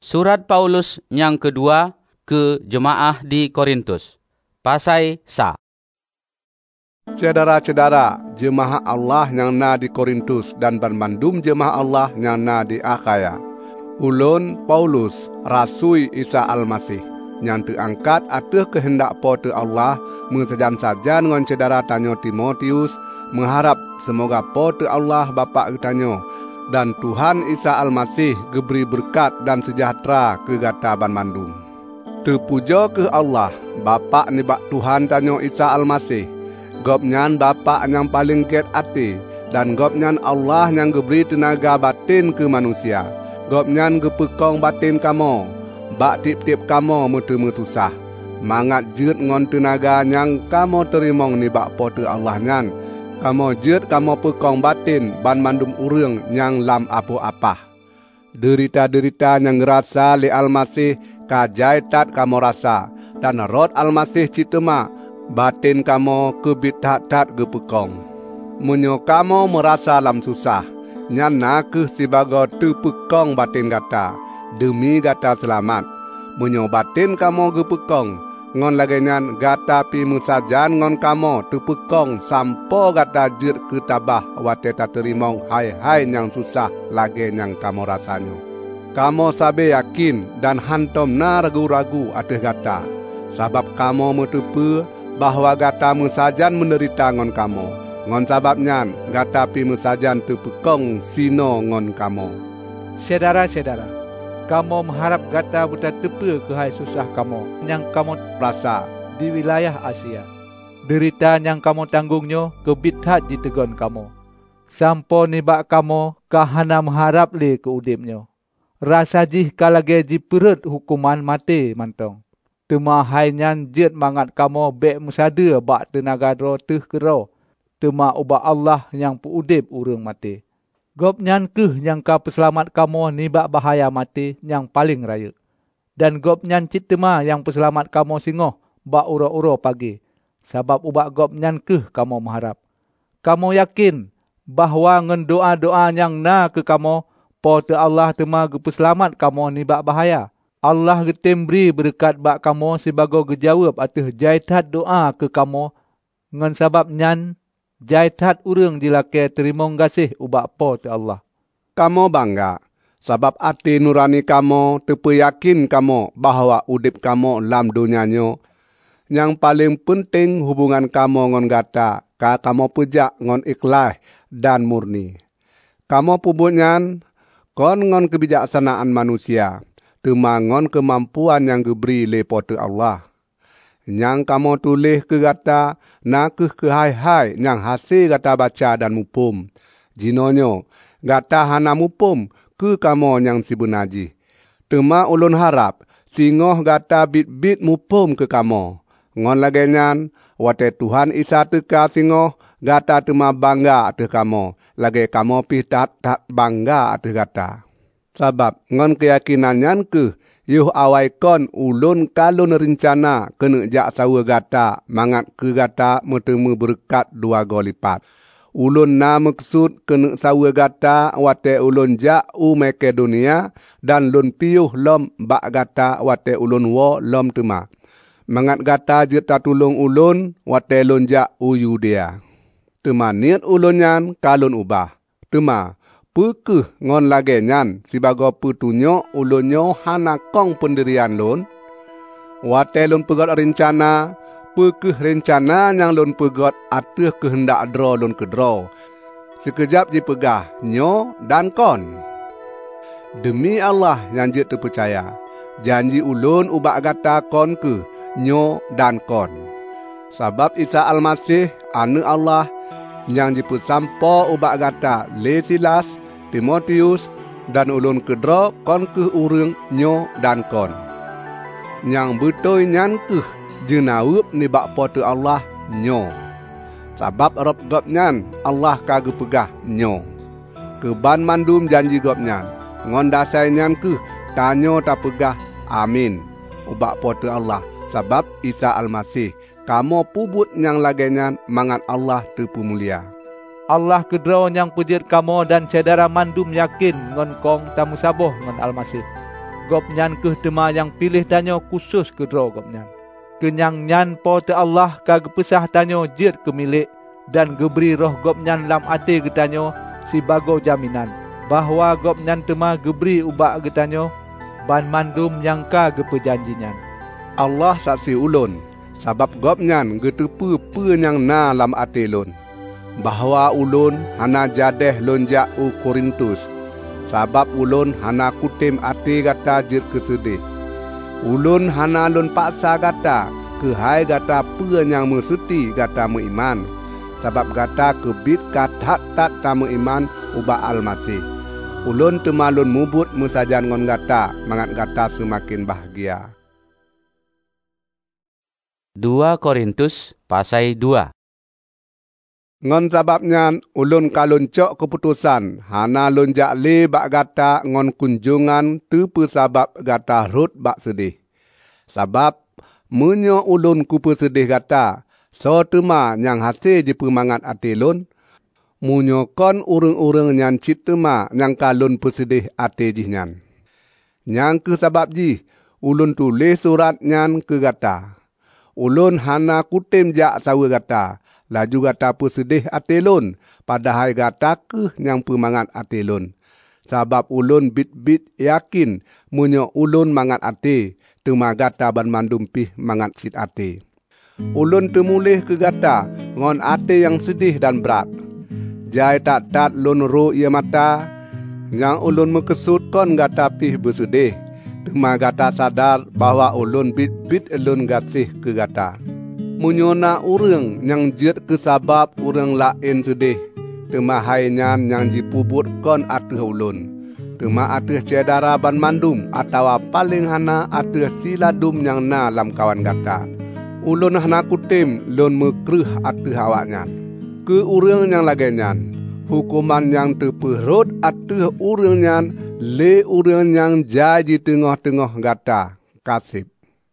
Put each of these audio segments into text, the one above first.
Surat Paulus yang kedua ke jemaah di Korintus. Pasai sa. Saudara-saudara, jemaah Allah yang na di Korintus dan bermandum jemaah Allah yang na di Akhaya. Ulun Paulus, Rasul Isa Al-Masih, yang terangkat atas kehendak pote Allah, mensajan-sajan dengan saudara tanyo Timotius, mengharap semoga pote Allah Bapa tanyo dan Tuhan Isa Al-Masih geberi berkat dan sejahtera ke gata banmandum. Terpuja ke Allah, Bapa nibak Tuhan tanyo Isa Al-Masih. Gopnyan Bapa yang paling ket ati, dan Gopnyan Allah yang geberi tenaga batin ke manusia. Gopnyan gepekong batin kamu, bak tip-tip kamu mutu susah. Mangat jut ngon tenaga yang kamu terimong nibak pote Allah nyan. Kamu jut kamu pekong batin ban mandum urang yang lam apa-apa. Derita-derita yang rasa li Al-Masih kajai tat kamu rasa, dan rot Al-Masih citema batin kamu kebit tat gepekong. Munyo kamu merasa lam susah, nyan nak sibago tu pekong batin gata demi gata selamat. Munyo batin kamu gepekong, ngon lagi nyan gata pi musajan ngon kamu tupekong sampo gata jir ke tabah wate tak terimong hai-hai yang susah lagi yang kamu rasanyo. Kamu sabe yakin dan hantom na ragu-ragu atas gata, sabab kamu metupu bahwa gata musajan menderita ngon kamu. Ngon sabab nyan gata pi musajan tupekong sino ngon kamu. Saudara-saudara, kamu mengharap gata buta tepe ke hai susah kamu yang kamu rasa di wilayah Asia. Derita yang kamu tanggungnya kebithat di tegon kamu. Sampo nibak kamu kahana mengharap le ke udipnya. Rasa jih kalage ji perut hukuman mati mantong. Tema hai nyan jet mangat kamu bek musada bak tenaga ro teh kero. Tema ubah Allah yang puudip urang mati. Gop nyan keh yang ka peselamat kamu nibak bahaya mati yang paling raya. Dan gop nyan citema yang peselamat kamu singoh bak uro-uro pagi. Sabab ubak gop nyan keh kamu mengharap. Kamu yakin bahawa ngen doa-doa yang na ke kamu, pote Allah tema gepeselamat kamu nibak bahaya. Allah getembri berkat bak kamu sebagai gejawab atas jaitat doa ke kamu. Ngen sabab nyan jaitat urang dilake terimong gasih ubak pote Allah. Kamu bangga, sabab ati nurani kamu tepe yakin kamu bahawa udip kamu lam dunianyo. Yang paling penting hubungan kamu ngon gata, ka kamu pejak ngon ikhlas dan murni. Kamu pubunyan kon ngon kebijaksanaan manusia, temangon kemampuan yang geberi le pote Allah. Yang kamu tulis ke gata, nakeh ke hai-hai yang hasil gata baca dan mupum. Jinonyo, gata hana mupum ke kamu yang sibunaji. Tema ulun harap, singoh gata bit-bit mupum ke kamu. Ngon lagi nyan, wate Tuhan Isa teka singoh, gata tema bangga atas kamu. Lagi kamu pitat tak bangga atas gata. Sabab ngon keyakinan nyan ke, yuh awai kon ulun kalun rencana kena jak sawa gata, mangat ke gata metemu berkat 2 golipat. Ulun na maksud kena sawa gata wate ulun jak u Makedonia dan lun piuh lom bak gata wate ulun wo lom tema. Mangat gata jeta tulung ulun wate lun jak u Yudea. Tema niat ulun nyan kalun ubah. Tema pekeh ngon lage nyan sebagai petunjuk ulunyo hana kong pendirian lun. Wate lun pegot rencana, pekeh rencana yang lun pegot atas kehendak dro lun kedro. Sekejap dipegah nyo dan kon. Demi Allah yang je terpercaya, janji ulun ubak gata kon ke nyo dan kon. Sabab Isa Al-Masih anak Allah yang dipesampo ubak gata le Silas, Timotius dan ulun kedro kon ke urang nyo dan kon. Yang betul nyan ke jenawab nibak pote Allah nyo. Sabab rob gop nyan Allah kagak pegah nyo. Keban mandum janji gop nyan. Ngon dasai nyan ke tanyo tak pegah amin. Ubak pote Allah. Sabab Isa Al-Masih kamu pubut yang lagi nyan mangat Allah tepu mulia. Allah kedro yang pujit kamu dan saudara mandum yakin ngon kong tamu saboh ngon Al-Masih. Gopnyan keh tema yang pilih tanyo khusus kedro gopnyan. Kenyang nyan po te Allah kag pesah tanyo jit kemilik dan geberi roh gopnyan lam ate getanyo sibago jaminan bahwa gopnyan tema geberi ubak getanyo ban mandum yang ka gepejanjinyan. Allah saksi ulun, sabab gopnyan getepe pe yang na lam ate lun, bahwa ulun hana jadeh lonjak u Korintus, sabab ulun hana kutim ate gata jir kesedih. Ulun hana lun paksa gata ke hai gata pe yang mesuti gata meiman, sabab gata kebit katat tamu iman ubak Al-Masih. Ulun temalun mubut musajan ngon gata, mangat gata semakin bahagia. 2 Korintus pasai 2. Ngon sababnya ulun kalun cok keputusan hana lun jak le bak gata ngon kunjungan tepe sabab gata rut bak sedih. Sabab menyo ulun kupe sedih gata, so tema yang hasil je pemangat ati lun, munyo kon urang-urang nyan cit tema yang kalun pesedih ati jihnya. Yang ke sabab ji, ulun tulis surat nyan ke gata. Ulun hana kutim jak sawa gata, laju gata pesedih ati lun, padahal gata ke yang pemangat ati lun. Sabab ulun bit-bit yakin munyo ulun mangat ati, tema gata ban mandum pih mangat sit ati. Ulun temulih ke gata ngon ati yang sedih dan berat. Jai tak lun ro ia mata, yang ulun mekesut kon gata pih bersedih. Tema gata sadar bahwa ulun bit-bit ulun gasih ke gata. Munyona urang yang jet ke sabab urang lain sedih. Tema hainyan yang jipubut kon ateh ulun. Tema ateh cedara ban mandum atau paling hana ateh siladum yang na lam kawan gata. Ulun hana kutim lun mekreh ateh awaknya. Ke urang yang lagenyan, hukuman yang terperut ateh urang yang le urang yang jadi tengah-tengah gata kasib.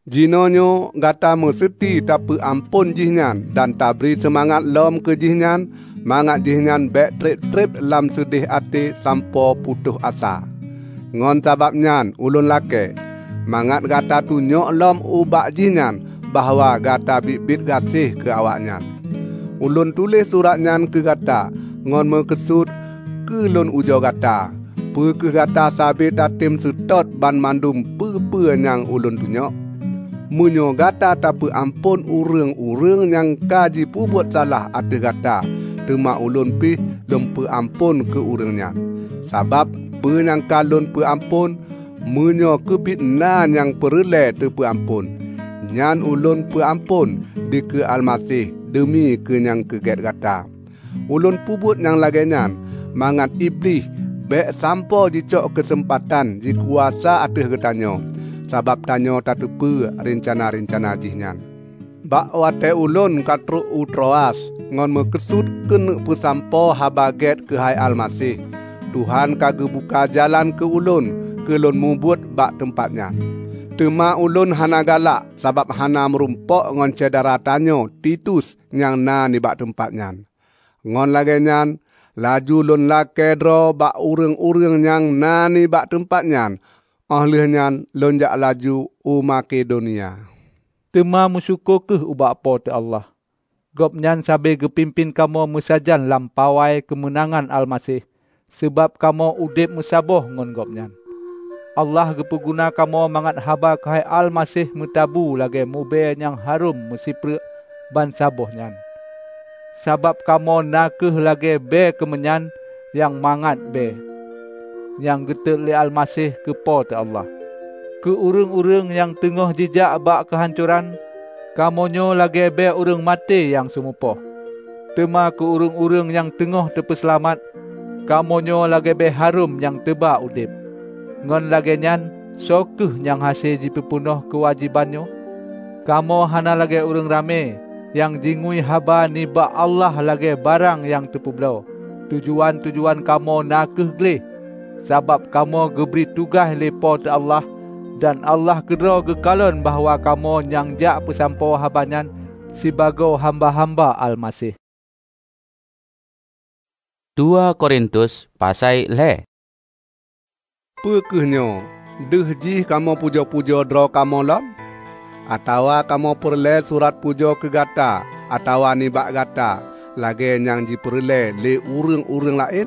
Jinonyo gata meseti tapi ampun jihnan dan tabri semangat lom ke jihnan, mangat jihnan bek trip-trip lam sedih ati sampo putuh asa. Ngon sababnya ulun lake, mangat gata tunyok lom ubak jihnan bahwa gata bit-bit gasih ke awaknya. Ulun tulis suratnya ke gata, ngon mekesut ke lun ujo gata. Pe ke gata sabi tatim setot ban mandum pe-pe yang ulun tunyok. Munyo gata tapi ampun urang-urang yang kaji pubut salah ati gata, tema ulun pi lempe ampun ke urangnya. Sabab pe yang kalun pe ampun, munyo kebit na yang perle te pe ampun. Nyan ulun pe ampun di ke Al-Masih demi ke yang keget gata. Ulun pubut yang lagenyan, mangat iblis bek sampo dicok kesempatan di kuasa ateh getanyo. Sabab tanyo tak tepe rencana-rencana jihnya. Bak wate ulun katru utroas ngon mekesut kena pesampo habaget ke hai Al-Masih. Tuhan kage buka jalan ke ulun mubut bak tempatnya. Tema ulun hana galak sabab hana merumpok ngon cedera tanyo Titus yang na ni bak tempatnya. Ngon lagenyan laju lun lake dro bak urang-urang yang na ni bak tempatnya. Ahlihnya lonjak laju Makedonia. Tema musyukur ke ubak apa te Allah. Gopnyan sabe gepimpin kamu mesajan lampawai kemenangan Al-Masih. Sebab kamu udip mesaboh ngon gopnyan. Allah gepeguna kamu mangat haba kahai Al-Masih metabu lagi mube yang harum mesipre ban sabohnyan. Sabab kamu nakeh lagi be kemenyan yang mangat be. Yang getek le Al-Masih ke po te Allah. Ke urang-urang yang tengah jejak bak kehancuran, kamonyo lagi be urang mati yang semupoh. Tema ke urang-urang yang tengah terpeselamat, kamonyo lagi be harum yang teba udip. Ngon lagi nyan, sokeh yang hasil dipepunuh kewajibannya. Kamo hana lagi urang rame, yang jingui haba ni bak Allah lagi barang yang terpublau. Tujuan-tujuan kamo nakeh gleh. Sabab kamu geberi tugas lepo te Allah dan Allah kedro gekalon bahawa kamu yang jak pesampo habanyan sibago hamba-hamba Al-Masih. 2 Korintus pasai le. Pekehnyo Deh jih kamu pujo-pujo dro kamu lom? Atawa kamu perle surat pujo ke gata, atawa nibak gata, lagi yang diperle le urang-urang lain?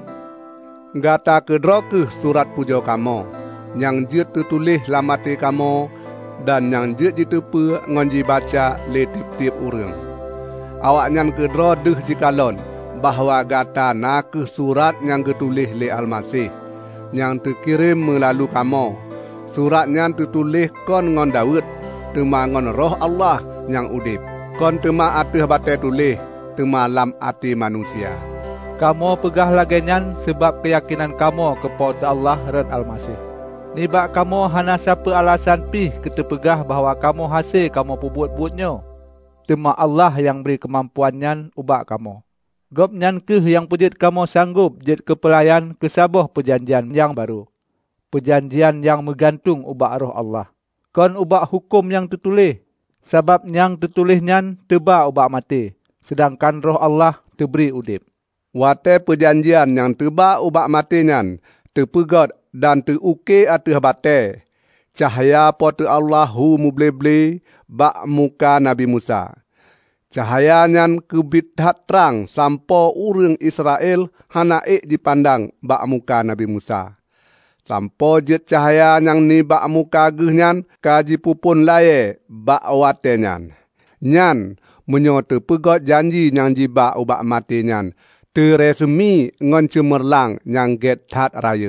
Gata ke dro ke surat pujo kamu, yang jut tertulis lamati kamu, dan yang jut ditepu ngon baca le tip-tip urang. Awak nyan ke dro deh jikalon, bahawa gata nak ke surat yang ketulis le Almasih, yang terkirim melalui kamu. Suratnya tertulis kon ngon Daud, tema ngon roh Allah yang udip. Kon tema atih batai tulis, tema lam ati manusia. Kamu pegah lagenyan sebab keyakinan kamu kepada Allah dan Almasih. Nibak kamu hana siapa alasan pih ketepegah bahawa kamu hasil kamu pubut-butnya. Tema Allah yang beri kemampuannya ubak kamu. Gopnyan keh yang pujit kamu sanggup jid kepelayan kesabuh perjanjian yang baru. Perjanjian yang menggantung ubak roh Allah. Kon ubak hukum yang tertulis. Sebab yang tertulisnya teba ubak mati. Sedangkan roh Allah terberi udip. Wate perjanjian yang teba ubak matinya, terpegot dan teruke atih bate. Cahaya pote Allahu muble-ble bak muka Nabi Musa. Cahayanya kebithat terang sampo urang Israel hanaik dipandang bak muka Nabi Musa. Sampo jet cahaya yang ni bak muka gehnyan kaji pupun laye bak watenyan. Nyan menyo terpegot janji yang jibak ubak matinyan. Teresemi ngon cemerlang yang get that raya.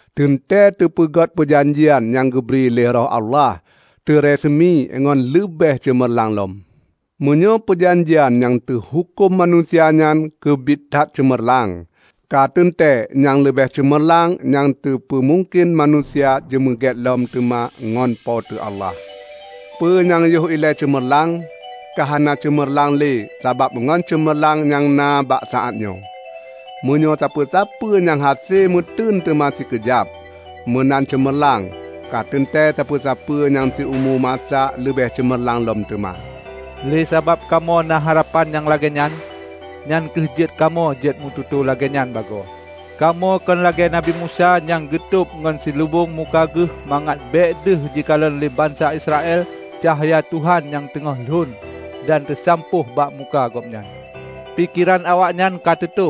Tente terpegot perjanjian yang geberi le roh Allah. Teresemi ngon lebih cemerlang lom. Menyo perjanjian yang terhukum manusianya kebithat cemerlang. Katente yang lebih cemerlang yang terpemungkin manusia jemeget lom tema ngon pote Allah. Penyang yuh ilai cemerlang, kahana cemerlang le sabab ngon cemerlang yang na bak saatnya. Menyo siapa-siapa yang hasil mutun tema si kejap, menan cemerlang. Katente siapa-siapa yang si umur masa lebih cemerlang lom tema. Le sabab kamu na harapan yang lagenyan, nyan kejit kamu jet mututu lagenyan bago. Kamu kan lagi Nabi Musa yang getup ngan silubung muka geh mangat bedeh jikalan le bangsa Israel cahaya Tuhan yang tengah lun dan tersampuh bak muka gopnyan. Pikiran awaknyan katutup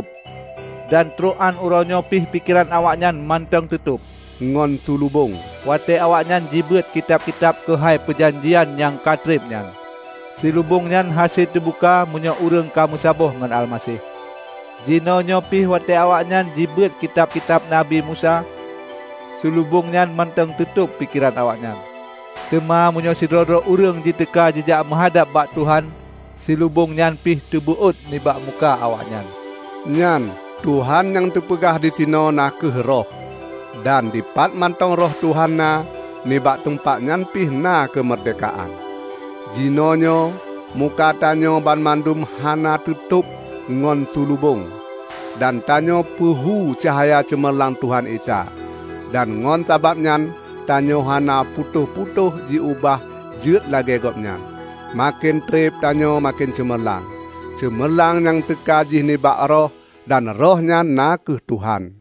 dan teruan uronyo pih pikiran awaknyan mantang tutup. Ngon sulubung. Wate awaknyan jibet kitab-kitab kehai perjanjian yang katribnyan. Silubungnyan hasil terbuka munyo urang kamu sabuh ngan Almasih. Jinonyo pih wate awaknyan jibet kitab-kitab Nabi Musa. Silubungnyan mantang tutup pikiran awaknyan. Tema munyo sidro-dro urang diteka jejak menghadap bak Tuhan. Silubungnyan pih terbuut ni bak muka awaknyan. Nyan, Tuhan yang terpegah di sino nak ke roh. Dan dipat mantong roh Tuhan na ni bak tempat nyan pih na kemerdekaan. Jinonyo, muka tanyo ban mandum hana tutup ngon sulubung. Dan tanyo puhu cahaya cemerlang Tuhan Isa. Dan ngon sababnyan, tanyo hana putuh-putuh diubah jut lagi gopnyan. Makin trip tanyo makin cemerlang. Cemerlang yang tekajih ni bak roh dan rohnya na ke Tuhan.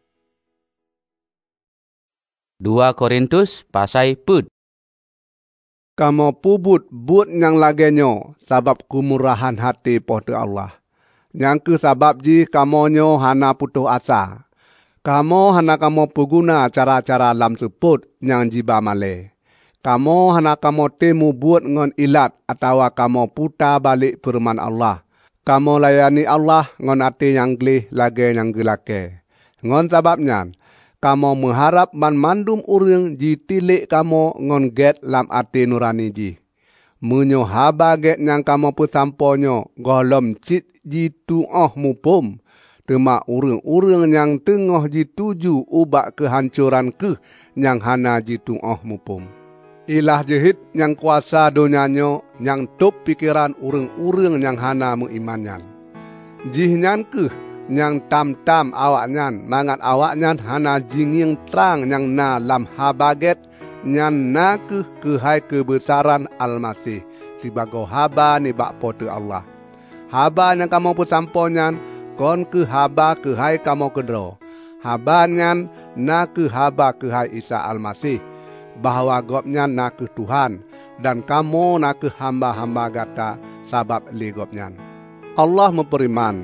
2 Korintus pasai put. Kamu pubut but yang lagenyo sabab kemurahan hati pada Allah. Yang ke sabab ji kamonyo hana putus asa. Kamu hana kamu peguna cara-cara lam seput yang jiba male. Kamu hana kamu temu buat ngon ilat atau kamu putar balik firman Allah. Kamu layani Allah ngon ati yang glih lage yang gelake. Ngon sababnya, kamu mengharap mandum urang ji tilik kamu ngon get lam ati nurani ji. Menyo haba get yang kamu pesamponyo golom cit ji tuoh mupum. Tema urang-urang yang tengah ji tuju ubak kehancuran ke yang hana ji tuoh mupum. Ilah jehit yang kuasa dunianyo yang top pikiran urang-urang yang hana mengimanyan. Jihnya ke yang tam-tam awaknyan, mangat awaknyan hana jinging terang yang na lam habaget, yang na kehai kebesaran Almasih, sebagai haba ni bak pote Allah. Haba yang kamu pesamponyan, kon ke haba kehai kamu kedro. Haba yang na ke haba kehai Isa Almasih. bahawa Gobnyan nak ke Tuhan dan kamu nak ke hamba-hamba gata sabab li Gobnyan. Allah memperiman,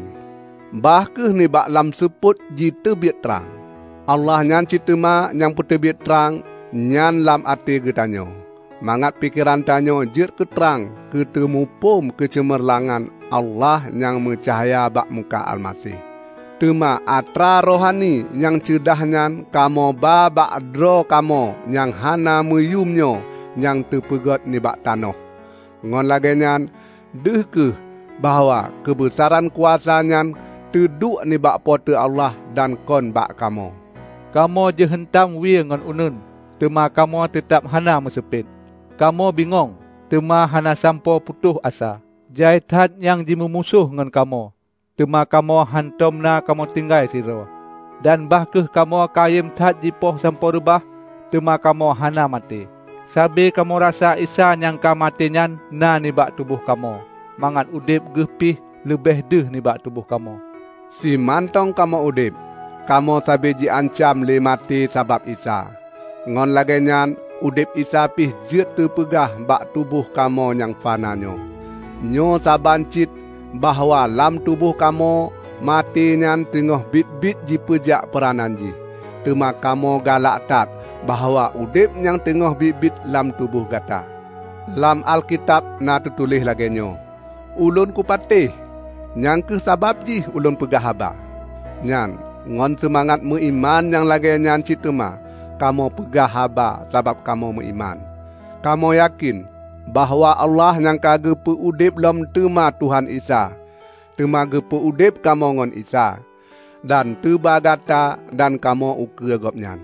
bahkeh ni bak lam seput ji terbit terang. Allah nyan citema yang terbit terang nyan lam ati getanyo. Mangat pikiran tanyo jir ke terang ke temupum kecemerlangan Allah yang mencahaya bak muka Almasih. Tema atra rohani yang cedahnya kamo babak dro kamo yang hana meyumnyo yang terpegot ni bak tanoh. Ngon lagenyan deh ke bahawa kebesaran kuasanya teduk ni bak pote Allah dan kon bak kamo. Kamo je hentam wi ngon unun, tema kamo tetap hana mesepit. Kamo bingong, tema hana sampo putuh asa. Jai tat yang jimemusuh ngon kamo. Tema kamo hantomna kamo tinggai siro. Dan bahkeh kamo kayem tat jipoh sampo rebah, tema kamo hana mati. Sabe kamo rasa isa yang kamatenyan na nibak tubuh kamo. Mangat udip gepih lebih deh nibak tubuh kamo. Si mantong kamo udip, kamo sabe ji ancam le mati sabab isa. Ngon lagenyan udip isa pih jut terpegah bak tubuh kamo yang fananyo. Nyo sabancit bahawa lam tubuh kamo mati nyan tengah bit-bit ji pejak peranan ji. Tema kamo galak tat bahawa udip yang tengah bit-bit lam tubuh gata. Lam Alkitab na tertulis lagenyo. Ulun ku patih, nyang ke sabab ji ulun pegah haba. Nyan, ngon semangat meiman yang lagenyan citema, kamu pegah haba sabab kamu meiman. Kamu yakin bahawa Allah yang kage peudip lam tema Tuhan Isa. Tema ge peudip kamu ngon Isa. Dan teba gata dan kamu uke Gobnyan.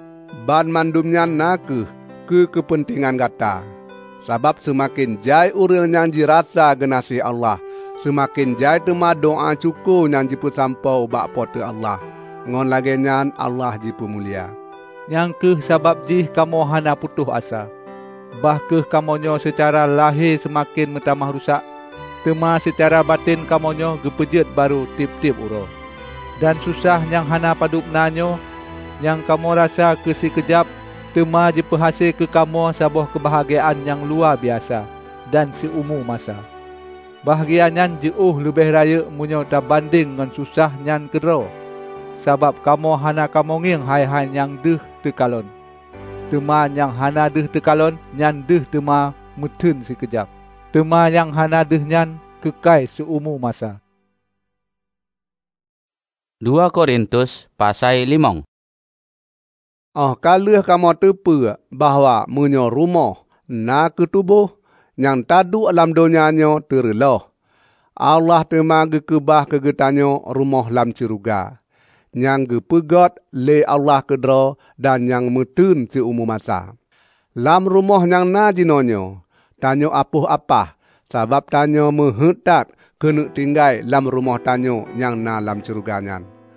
Ban mandumnya nak ke kepentingan gata. Sabab semakin jai urang yang dirasa genasi Allah, semakin jai tema doa cukup yang jipu sampau bak pote Allah. Ngon lagenyan Allah jipu mulia. Yang ke sabab jih kamu hana putuh asa. Bahkeh kamonyo secara lahir semakin metamah rusak. Tema secara batin kamonyo gepejet baru tip-tip uro. Dan susah yang hana padup nanyo, yang kamu rasa ke si kejap, tema je perhasil ke kamu sabuh kebahagiaan yang luar biasa dan seumu masa. Bahagiannya jauh lebih raya munyo tak banding dengan susah nyan kedro. Sabab kamu hana kamu nging hai-hai yang deh tekalon. Tema yang hana deh tekalon, nyan deh tema mutun sekejap. Tema yang hana deh nyan kekai seumu masa. 2 Korintus pasal 5. Kalau kamu terpe bahawa munyo rumah na ketubuh yang tadu alam dunianyo terloh. Allah tema gekebah kegetanyo rumah lam ciruga. Yang gepegot le Allah kedro dan yang metun seumu masa. Lam rumah yang na jinonyo, tanyo apuh apah, sabab tanyo mehetat kena tinggai lam rumah tanyo yang na lam ciruganyan.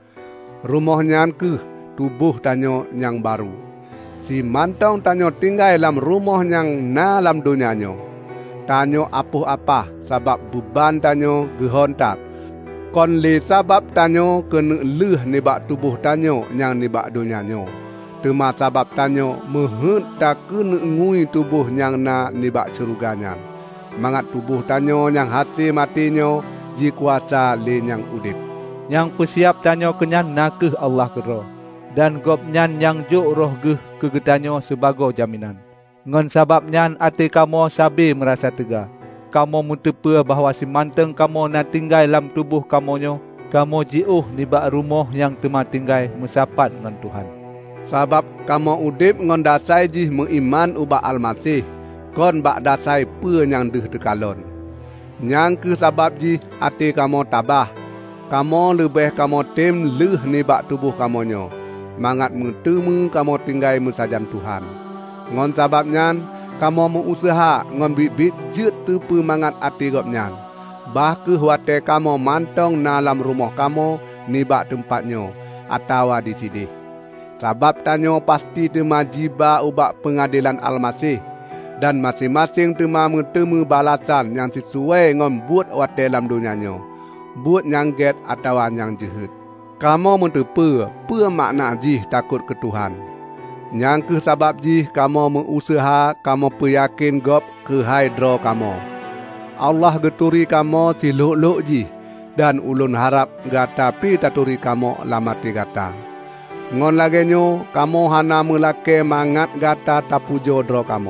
Rumah nyan ke tubuh tanyo yang baru. Si mantong tanyo tinggai lam rumah yang na lam dunianyo. Tanyo apuh apah sabab beban tanyo gehontat. Kon le sabab tanyo kena leh nibak tubuh tanyo yang nibak dunianyo. Tema sabab tanyo mehet tak kena ngui tubuh yang na nibak ceruganyan. Mangat tubuh tanyo yang hati matinyo ji kuasa le yang udip. Yang persiap tanyo kenyan nakeh Allah kedro. Dan Gobnyan yang juk roh geh kegetanyo sebagai jaminan. Ngon sababnya ati kamu sabi merasa tega. Kamu mentepe bahawa si manteng kamu na tinggai dalam tubuh kamonyo, kamu jiuh nibak rumah yang tema tinggai mesapat ngan Tuhan. Sabab kamu udip ngon dasai jih mengiman ubak Almasih, kon bak dasai pe yang deh tekalon. Yang ke sabab jih ati kamu tabah, kamu lebih kamu tem leh nibak tubuh kamonyo. Mangat metemu kamu tinggai mesajan Tuhan. Ngon sababnya kamu mengusaha ngon bit-bit jut tepe mangat ati Gobnyan. Bahkeh wate kamu mantong dalam rumah kamu nibak tempatnyo atawa di sini. Sabab tanyo pasti tema jiba ubak pengadilan Almasih dan masing-masing tema metemu balasan yang sesuai ngon buat wate dalam dunianyo. Buat yang get atawa yang jahat. Kamu mentepe pe makna jih takut ke Tuhan. Yang ke sabab jih kamu mengusaha kamu peyakin gop ke hydro kamu. Allah geturi kamu si luk-luk jih dan ulun harap gata pi taturi kamu lamati gata. Ngon lagenyo kamu hana melake mangat gata tapujo dro kamu.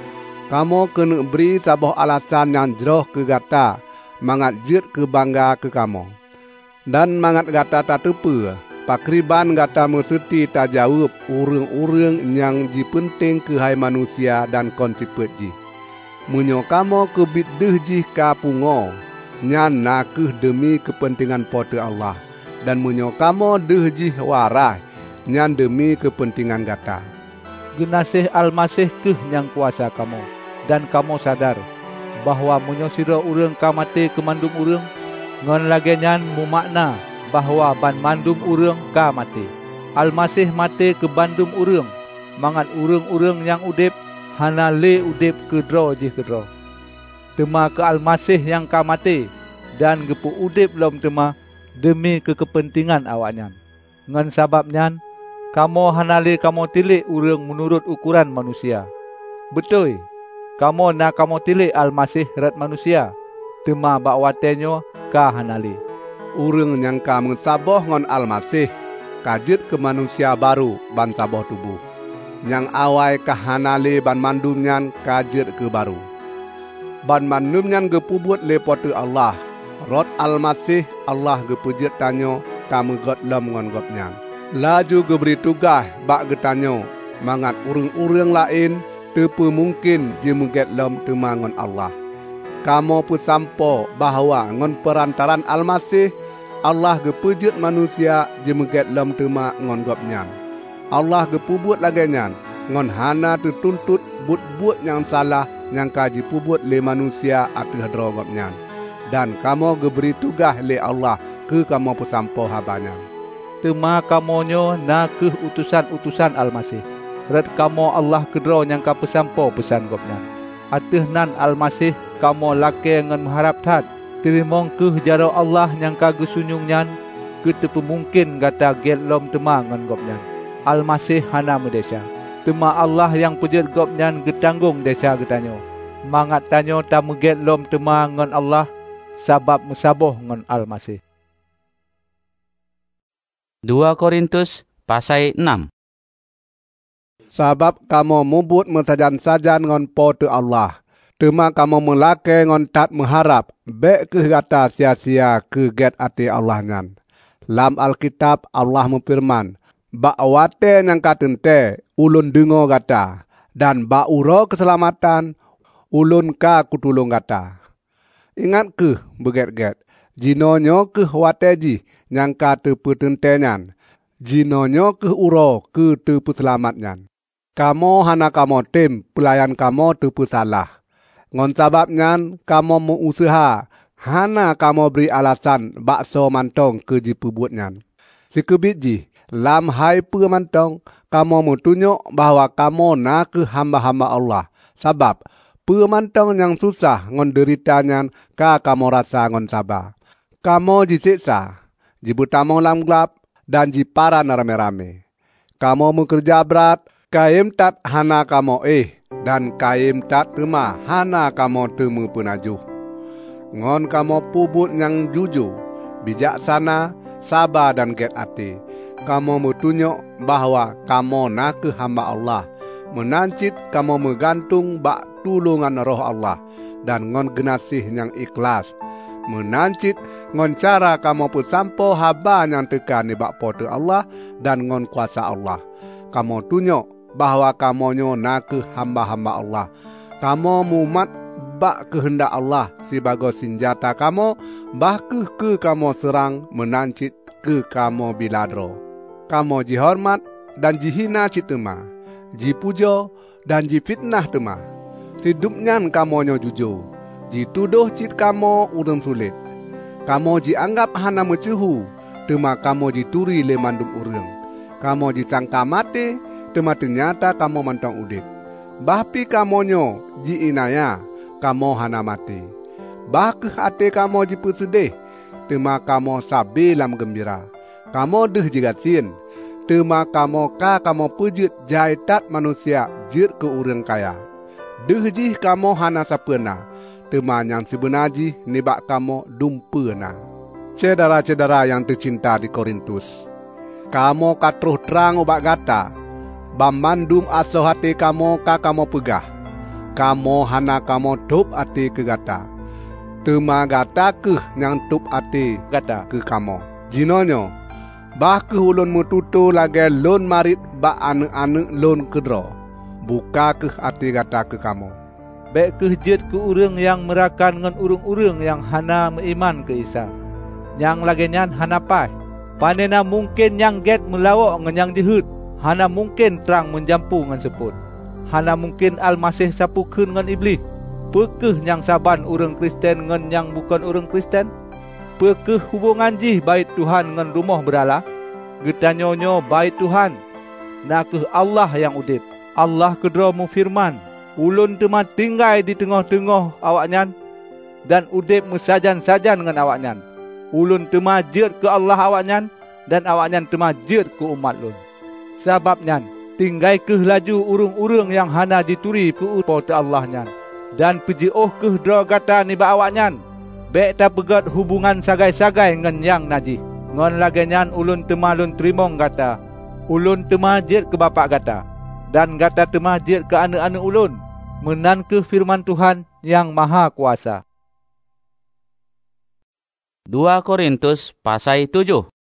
Kamu kena beri sabah alasan yang jeroh ke gata mangat jit ke bangga ke kamu. Dan mangat gata tak tepe. Pakriban gata mesti tak jawab urang-urang yang ji penting ke hai manusia dan konsipet ji. Munyo kamu kebit deh ji ka pungo, nyan nakeh demi kepentingan pote Allah. Dan munyo kamu deh ji warai, nyan demi kepentingan gata. Genasih Almasih keh yang kuasa kamu, dan kamu sadar bahwa munyo sira urang ka mati kemandum urang, ngon lage nyan mumakna bahwa ban mandum urang ka mati. Almasih mati ke bandum urang, mangat urang-urang yang udip hana le udip ke dro jih ke dro. Tema ke Almasih yang ka mati dan gepu udip lom tema demi ke kepentingan awaknyan. Ngan sababnyan kamu hana le kamu tilik urang menurut ukuran manusia. Betul, kamu nak kamu tilik Almasih rat manusia, tema bak watenyo ka hana le. Urang yang kamu saboh ngon Almasih kajit ke manusia baru ban saboh tubuh. Yang awai kahanale ban mandumnyan kajit ke baru. Ban mandumnyan gepubut lepote Allah. Rot Almasih Allah gepujit tanyo kamu got lem ngon gopnyan. Laju geberi tugas bak getanyo mangat urang-urang lain tepe mungkin je meget lem temangon Allah. Kamu pesampo bahawa ngon perantaran Almasih Allah gepujut manusia je meget lem tema ngon gopnyan. Allah gepubut lagenyan ngon hana tertuntut but-but yang salah yang kaji pubut le manusia ateh dro gopnyan. Dan kamu geberi tugas le Allah ke kamu pesampo habanya. Tema kamonyo na ke utusan-utusan Almasih. Rat kamu Allah kedro yang ka pesampo pesan gopnyan. Ateh nan Almasih kamu lake ngan mengharap tat. Terimong ke jaro Allah yang kagu sunyung nyan, ke tepu mungkin gata get lom tema ngan gopnyan. Almasih hana medesa. Tema Allah yang pejat gopnyan getanggung desa getanyo. Mangat tanyo tak meget lom tema ngan Allah, sabab mesaboh ngan Almasih. 2 Korintus pasal 6. Sabab kamu mubut mensajan-sajan ngon pote Allah. Tema kamu melake ngon tat mengharap bek ke gata sia-sia ke get ati Allah nyan. Lam Alkitab Allah memfirman, bak wate yang katente ulun dengo gata dan bak uro keselamatan ulun ka kutulung gata. Ingat ke beget-get jinonyo ke wate ji yang ka tepe tentenyan. Jinonyo ke uro ke tepe selamatnyan. Kamu hana kamu tim pelayan kamu tepe salah. Ngon sababnyan kamu mau usaha, hana kamu beri alasan bakso mantong ke ji pebutnyan. Sikebit ji, lam hai pe mantong, kamu mau tunjuk bahawa kamu nak ke hamba-hamba Allah. Sabab, pe mantong yang susah ngon deritanyan ka kamu rasa ngon sabar. Kamu ji siksa, ji butamong lam gelap, dan ji para rame-rame. Kamu mau kerja berat, kaim tat hana kamu dan kaim tak tema hana kamu temu penajuh. Ngon kamu pubut yang jujur, bijaksana, sabar dan get hati. Kamu menunjuk bahawa kamu nak ke hamba Allah. Menancit kamu menggantung bak tulungan roh Allah. Dan ngon genasih yang ikhlas. Menancit ngon cara kamu pun sampo haba yang tekan bak pote Allah dan ngon kuasa Allah. Kamu tunjuk bahawa kamonyo nak ke hamba-hamba Allah. Kamu mumat bak kehendak Allah sebagai senjata kamu, bahke ke kamu serang menancit ke kamu biladro. Kamu dihormat dan dihina citema, dipujo dan difitnah tema. Hidupnyan kamonyo jujur, dituduh cit kamu urang sulit. Kamu dianggap hana mecuhu, tema kamu dituri le mandum urang. Kamu dicangka mati, tema ternyata kamu mantong udip. Bahpi kamonyo ji inaya, kamu hana mati. Bah ke hati kamu ji pesedih, tema kamu sabi lam gembira. Kamu deh jigatsin, Tema kamu pejut jaitat manusia jut ke urang kaya. Deh jih kamu hana sapena. Tema yang sebenar jih nibak kamu dumpena. Saudara-saudara yang tercinta di Korintus, kamu katruh terang ubak gata, bamandum aso hati kamu pegah. Kamu hana kamu tup hati ke gata. Tema gata keh yang tup hati Gata. ke kamu. Jinonyo, bah ke ulun mututu lagi lun marit bak ane-ane lun kedro. Buka ke hati gata ke kamu. Baik kehjat ke urang yang merakan dengan urang-urang yang hana meiman ke Isa. Yang lagi nyan hana pai. Panena mungkin yang get melawak dengan yang jehud. Hana mungkin terang menjampu dengan seput. Hana mungkin Al-Masih sapukeun dengan iblis. Pekeh yang saban urang Kristen dengan yang bukan urang Kristen? Pekeh hubungan jih bait Tuhan dengan rumah berhala? Getanyonyo bait Tuhan. Nakeh Allah yang udip. Allah kedua mufirman. Ulun tema tinggai di tengah-tengah awaknyan. Dan udip mesajan-sajan dengan awaknyan. Ulun tema jir ke Allah awaknyan. Dan awaknyan tema jir ke umat lun. Sababnyan, tinggai keh laju urung-urung yang hana dituri ke upota Allahnyan. Dan pejioh keh dro gata nibak awaknyan. Bek ta pegat hubungan sagai-sagai ngan yang najih. Ngon lagenyan ulun tema lun terimong gata. Ulun tema jir ke bapak gata. Dan gata tema jir ke ane-ane ulun. Menan ke firman Tuhan yang maha kuasa. 2 Korintus pasal 7.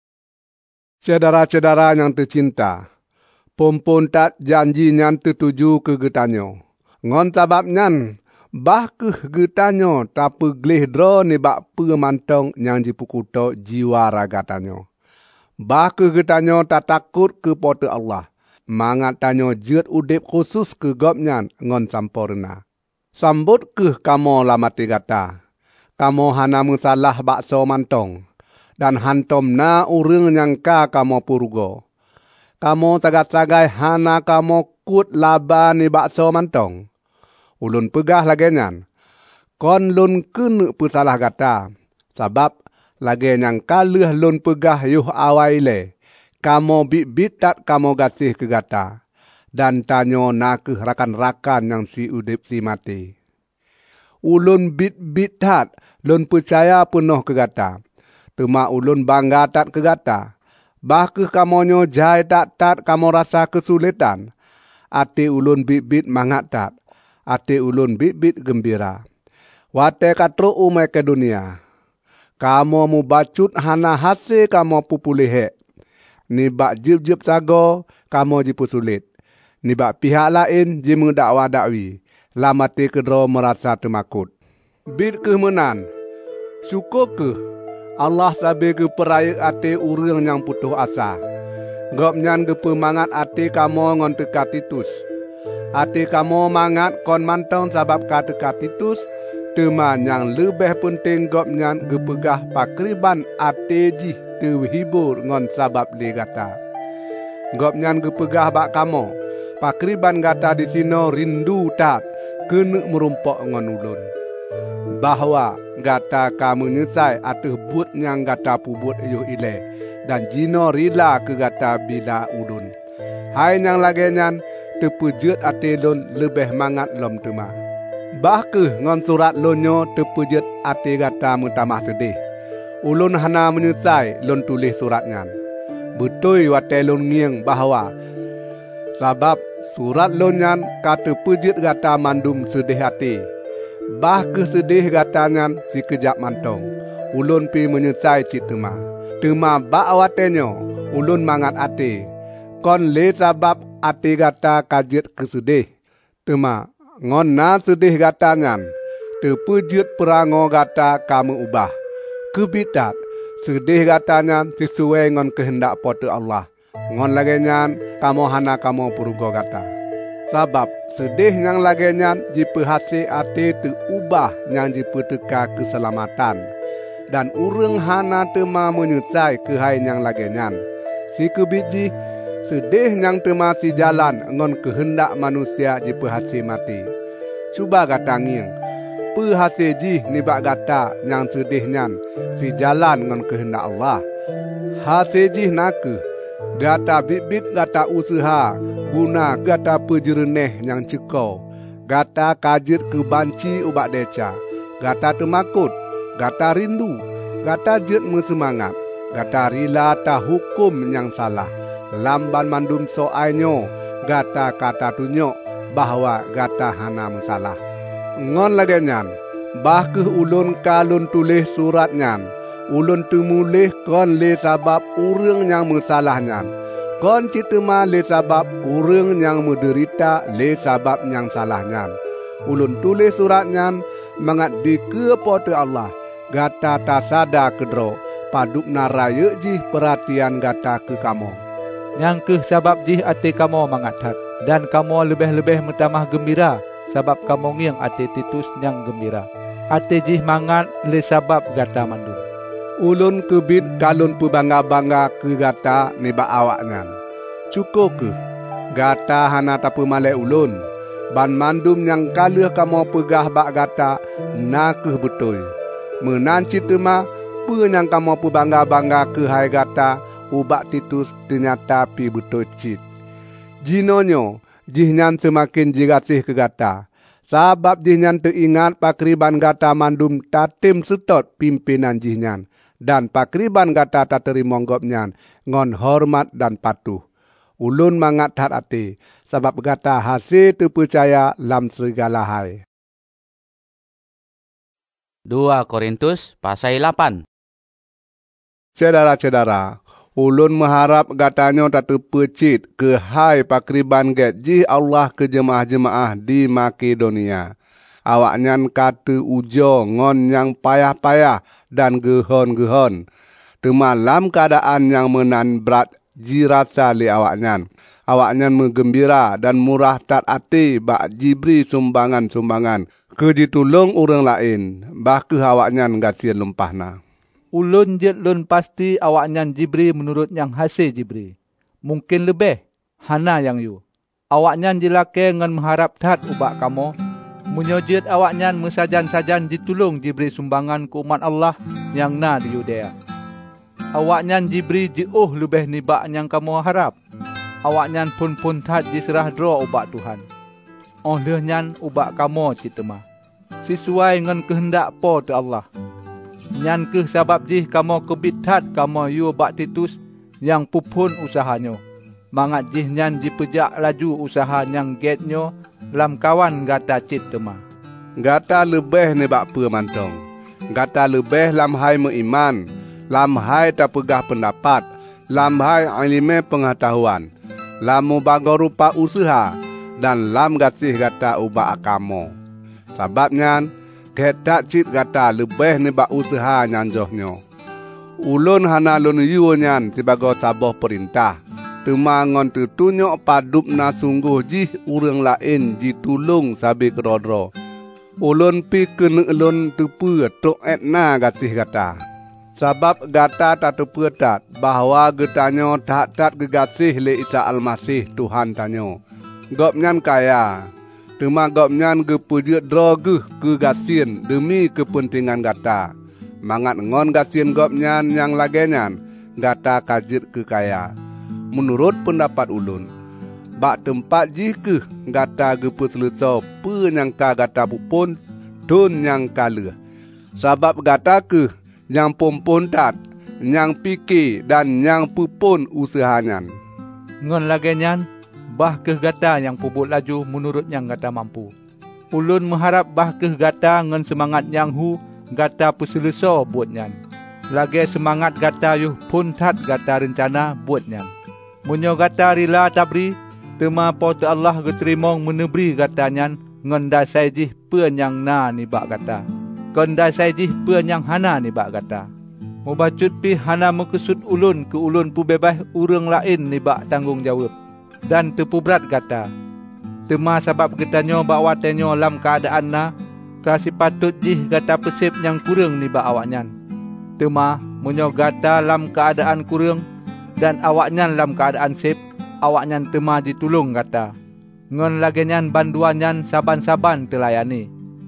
Saudara-saudara yang tercinta, pompon tat janji nyan tertuju ke getanyo. Ngon sabab nyan, bah ke getanyo tapi gleh dro nibak pemantong yang jipukuto jiwa ragatanyo. Bah ke getanyo tak takut ke pote Allah. Mangat tanyo jut udip khusus ke gopnyan ngon sampurna. Sambut ke kamu lamati gata. Kamu hana musalah bakso mantong. Dan hantom na urang yang kamu purgo. Kamu tagat-tagai hana kamu kut laba ni bakso mantong. Ulun pegah lagi nyan. Kon lun kena pesalah gata. Sabab lagi yang kalih lun pegah yuh awaile. Kamu bit-bit tat kamu gasih ke gata. Dan tanyo nak ke rakan-rakan yang si udip si mati. Ulun bit-bit tat, lun percaya penuh ke gata. Tema ulun bangga tat ke gata. Bah ke kamu nyo jai tat kamu rasa kesulitan. Ati ulun bit-bit mangat tat. Ati ulun bit-bit gembira. Wate katru umai ke dunia. Kamu mu bacut hana hase kamu pupulihek. Nibak jib-jib sago, kamu jipu sulit. Nibak pihak lain, jimu dakwa-dakwi. Lamati kedro merasa temakut. Bit ke menan. Syukur ke Allah sabi ke peraya ati urang yang putus asa. Gopnyan ke pemangat ati kamu ngon teka Titus. Ati kamu mangat kon mantong sabab ka teka Titus. Teman yang lebih penting gopnyan ke pegah pakriban ati jih terhibur ngon sabab li gata. Gopnyan ke pegah bak kamu. Pakriban gata di sino rindu tat. Kena merumpok ngon ulun. Bahwa gata kamu nyesai atau but yang gata pubut yuh ile. Dan jino rila ke gata bila ulun. Hai yang lagi nyan terpejut ati lun lebih mangat lom tema. Bah ke ngon surat lunyo terpejut ati gata mutamah sedih. Ulun hana menyesai lun tulis surat nyan. Betul wate lun ngiang bahwa sabab surat lun nyan kata pejut gata mandum sedih hati. Bah ke sedih gata nyan si kejap mantong. Ulun pi menyesai cik tema. Tema bak watenyo ulun mangat ati. Kon le sabab ati gata kajet kesedih. Tema ngon na sedih gata nyan. Terpejut perango gata kamu ubah. Kebitat sedih gata nyan sesuai ngon kehendak pote Allah. Ngon lagi nyan kamu hana kamu purugo gata. Sabab sedih yang lagi nyan jipe hasi ati terubah yang jipe teka keselamatan. Dan urang hana tema menyesai kehai yang lagi nyan. Si kebiji sedih yang tema si jalan ngon kehendak manusia jipe hasi mati. Cuba gata ngiang. Pehasi jih nibak gata yang sedih nyan si jalan ngon kehendak Allah. Hasi jih naku Gata bit-bit gata usaha guna gata pejereneh yang ceko. Gata kajit ke banci ubak deca. Gata temakut, gata rindu, gata jet mesemangat. Gata rila ta hukum yang salah. Lamban mandum soainyo, gata kata tunjuk bahawa gata hana masalah. Ngon lagi nyan, bah ke ulun kalun tulis surat nyan. Ulun temulih kon le sabab urang yang masalah nyan. Kon citema le sabab urang yang menderita le sabab yang salah nyan. Ulun tulis surat nyan mangat dikepote Allah. Gata tak sada kedro, paduk naraya jih perhatian gata ke kamu. Yang ke sabab jih ate kamu mangathat. Dan kamu lebih-lebih mentamah gembira sabab kamu ngiang ate Titus yang gembira. Ate jih mangat le sabab gata mandum. Ulun kebit kalun pebangga-bangga ke gata neba awak nyan. Cukup ke? Gata hana tapu malai ulun. Ban mandum yang kaluh kamu pegah bak gata na ke betul. Menanci tema penyang kamu pebangga-bangga ke hai gata ubak Titus ternyata pi betul cit. Jinonyo jihnan semakin jigasih ke gata. Sabab jihnan teringat pakriban gata mandum tatim setot pimpinan jihnan. Dan pakriban gata tak terima gopnyan ngon hormat dan patuh. Ulun mangat hat ati sebab gata hasil terpercaya lam segala hai. 2 Korintus pasal 8. Saudara-saudara, ulun mengharap gatanyo tak terpecit ke hai pakriban get jih Allah ke jemaah-jemaah di Makedonia. Awaknyan kata ujo ngon yang payah-payah dan gehon-gehon. Temalam keadaan yang menan berat jirasa li awaknyan. Awaknyan menggembira dan murah tat ati bak jibri sumbangan-sumbangan. Kejitulung orang lain, bah ke awaknyan gasian lempahna. Ulun jet lun pasti awaknyan jibri menurut yang hasil jibri. Mungkin lebih, hana yang yu. Awaknyan jilake ngan mengharap tat ubak kamu. Menyojit awaknyan mesajan-sajan ditulung diberi sumbangan ke umat Allah yang na di Yudea. Awaknyan diberi jauh lebih nibak yang kamu harap. Awaknyan pun tat diserah dro ubak Tuhan. Olehnya ubak kamu citema. Sesuai dengan kehendak po tu Allah. Nyan ke sabab jih kamu kebit tat kamu yu ubak Titus yang pupun usahanya. Mangat jih nyan dipejak laju usaha yang getnyo lam kawan gata cit tema. Gata lebih nebak pe mantong. Gata lebih lam hai meiman, lam hai tak pegah pendapat, lam hai ilmu pengetahuan, lam mubaga rupa usaha dan lam gasih gata ubak akamo. Sababnya gata cit gata lebih nebak usaha nyanjohnyo. Ulun hana lun yu nyan sebagai saboh perintah. Temangon tertunyok padup na sungguh jih urang lain ditulung sabi kerodro. Ulun pi kena ulun tepu tok etna gasih gata. Sabab gata tak tepu tat bahawa getanyo tak gegasih le Isa Almasih Tuhan tanyo. Gopnyan kaya. Tema gopnyan gepujet dro ke gasien demi kepentingan gata. Mangat ngon gasien gopnyan yang lagenyan gata kajit ke kaya. Menurut pendapat ulun, bak tempat jika gata gepe selesau penyangka gata pupun tun yang kala. Sabab gata ke yang pompon tat, yang fikir dan yang pupun usahanya. Ngon lagenyan, bah ke gata yang puput laju menurut yang gata mampu. Ulun mengharap bah ke gata ngon semangat yang hu gata peselesau buatnya. Lagi semangat gata yuh pun tat gata rencana buatnya. Munyo gata rila tabri, tema pote Allah geterimong menebri gatanyan ngendai saijih penyang na nibak gata. Kendai saijih penyang hana nibak gata. Mubacut pi hana mekesud ulun ke ulun pu bebas urang lain nibak tanggungjawab. Dan tepu berat gata. Tema sabab getanyo bak watenyo lam keadaan na, kasi patut jih gata pesip yang kurang nibak awaknyan. Tema munyo gata lam keadaan kurang, dan awaknyan dalam keadaan sip, awaknyan tema ditulung kata. Ngon lagenyan banduanyan saban-saban telayani.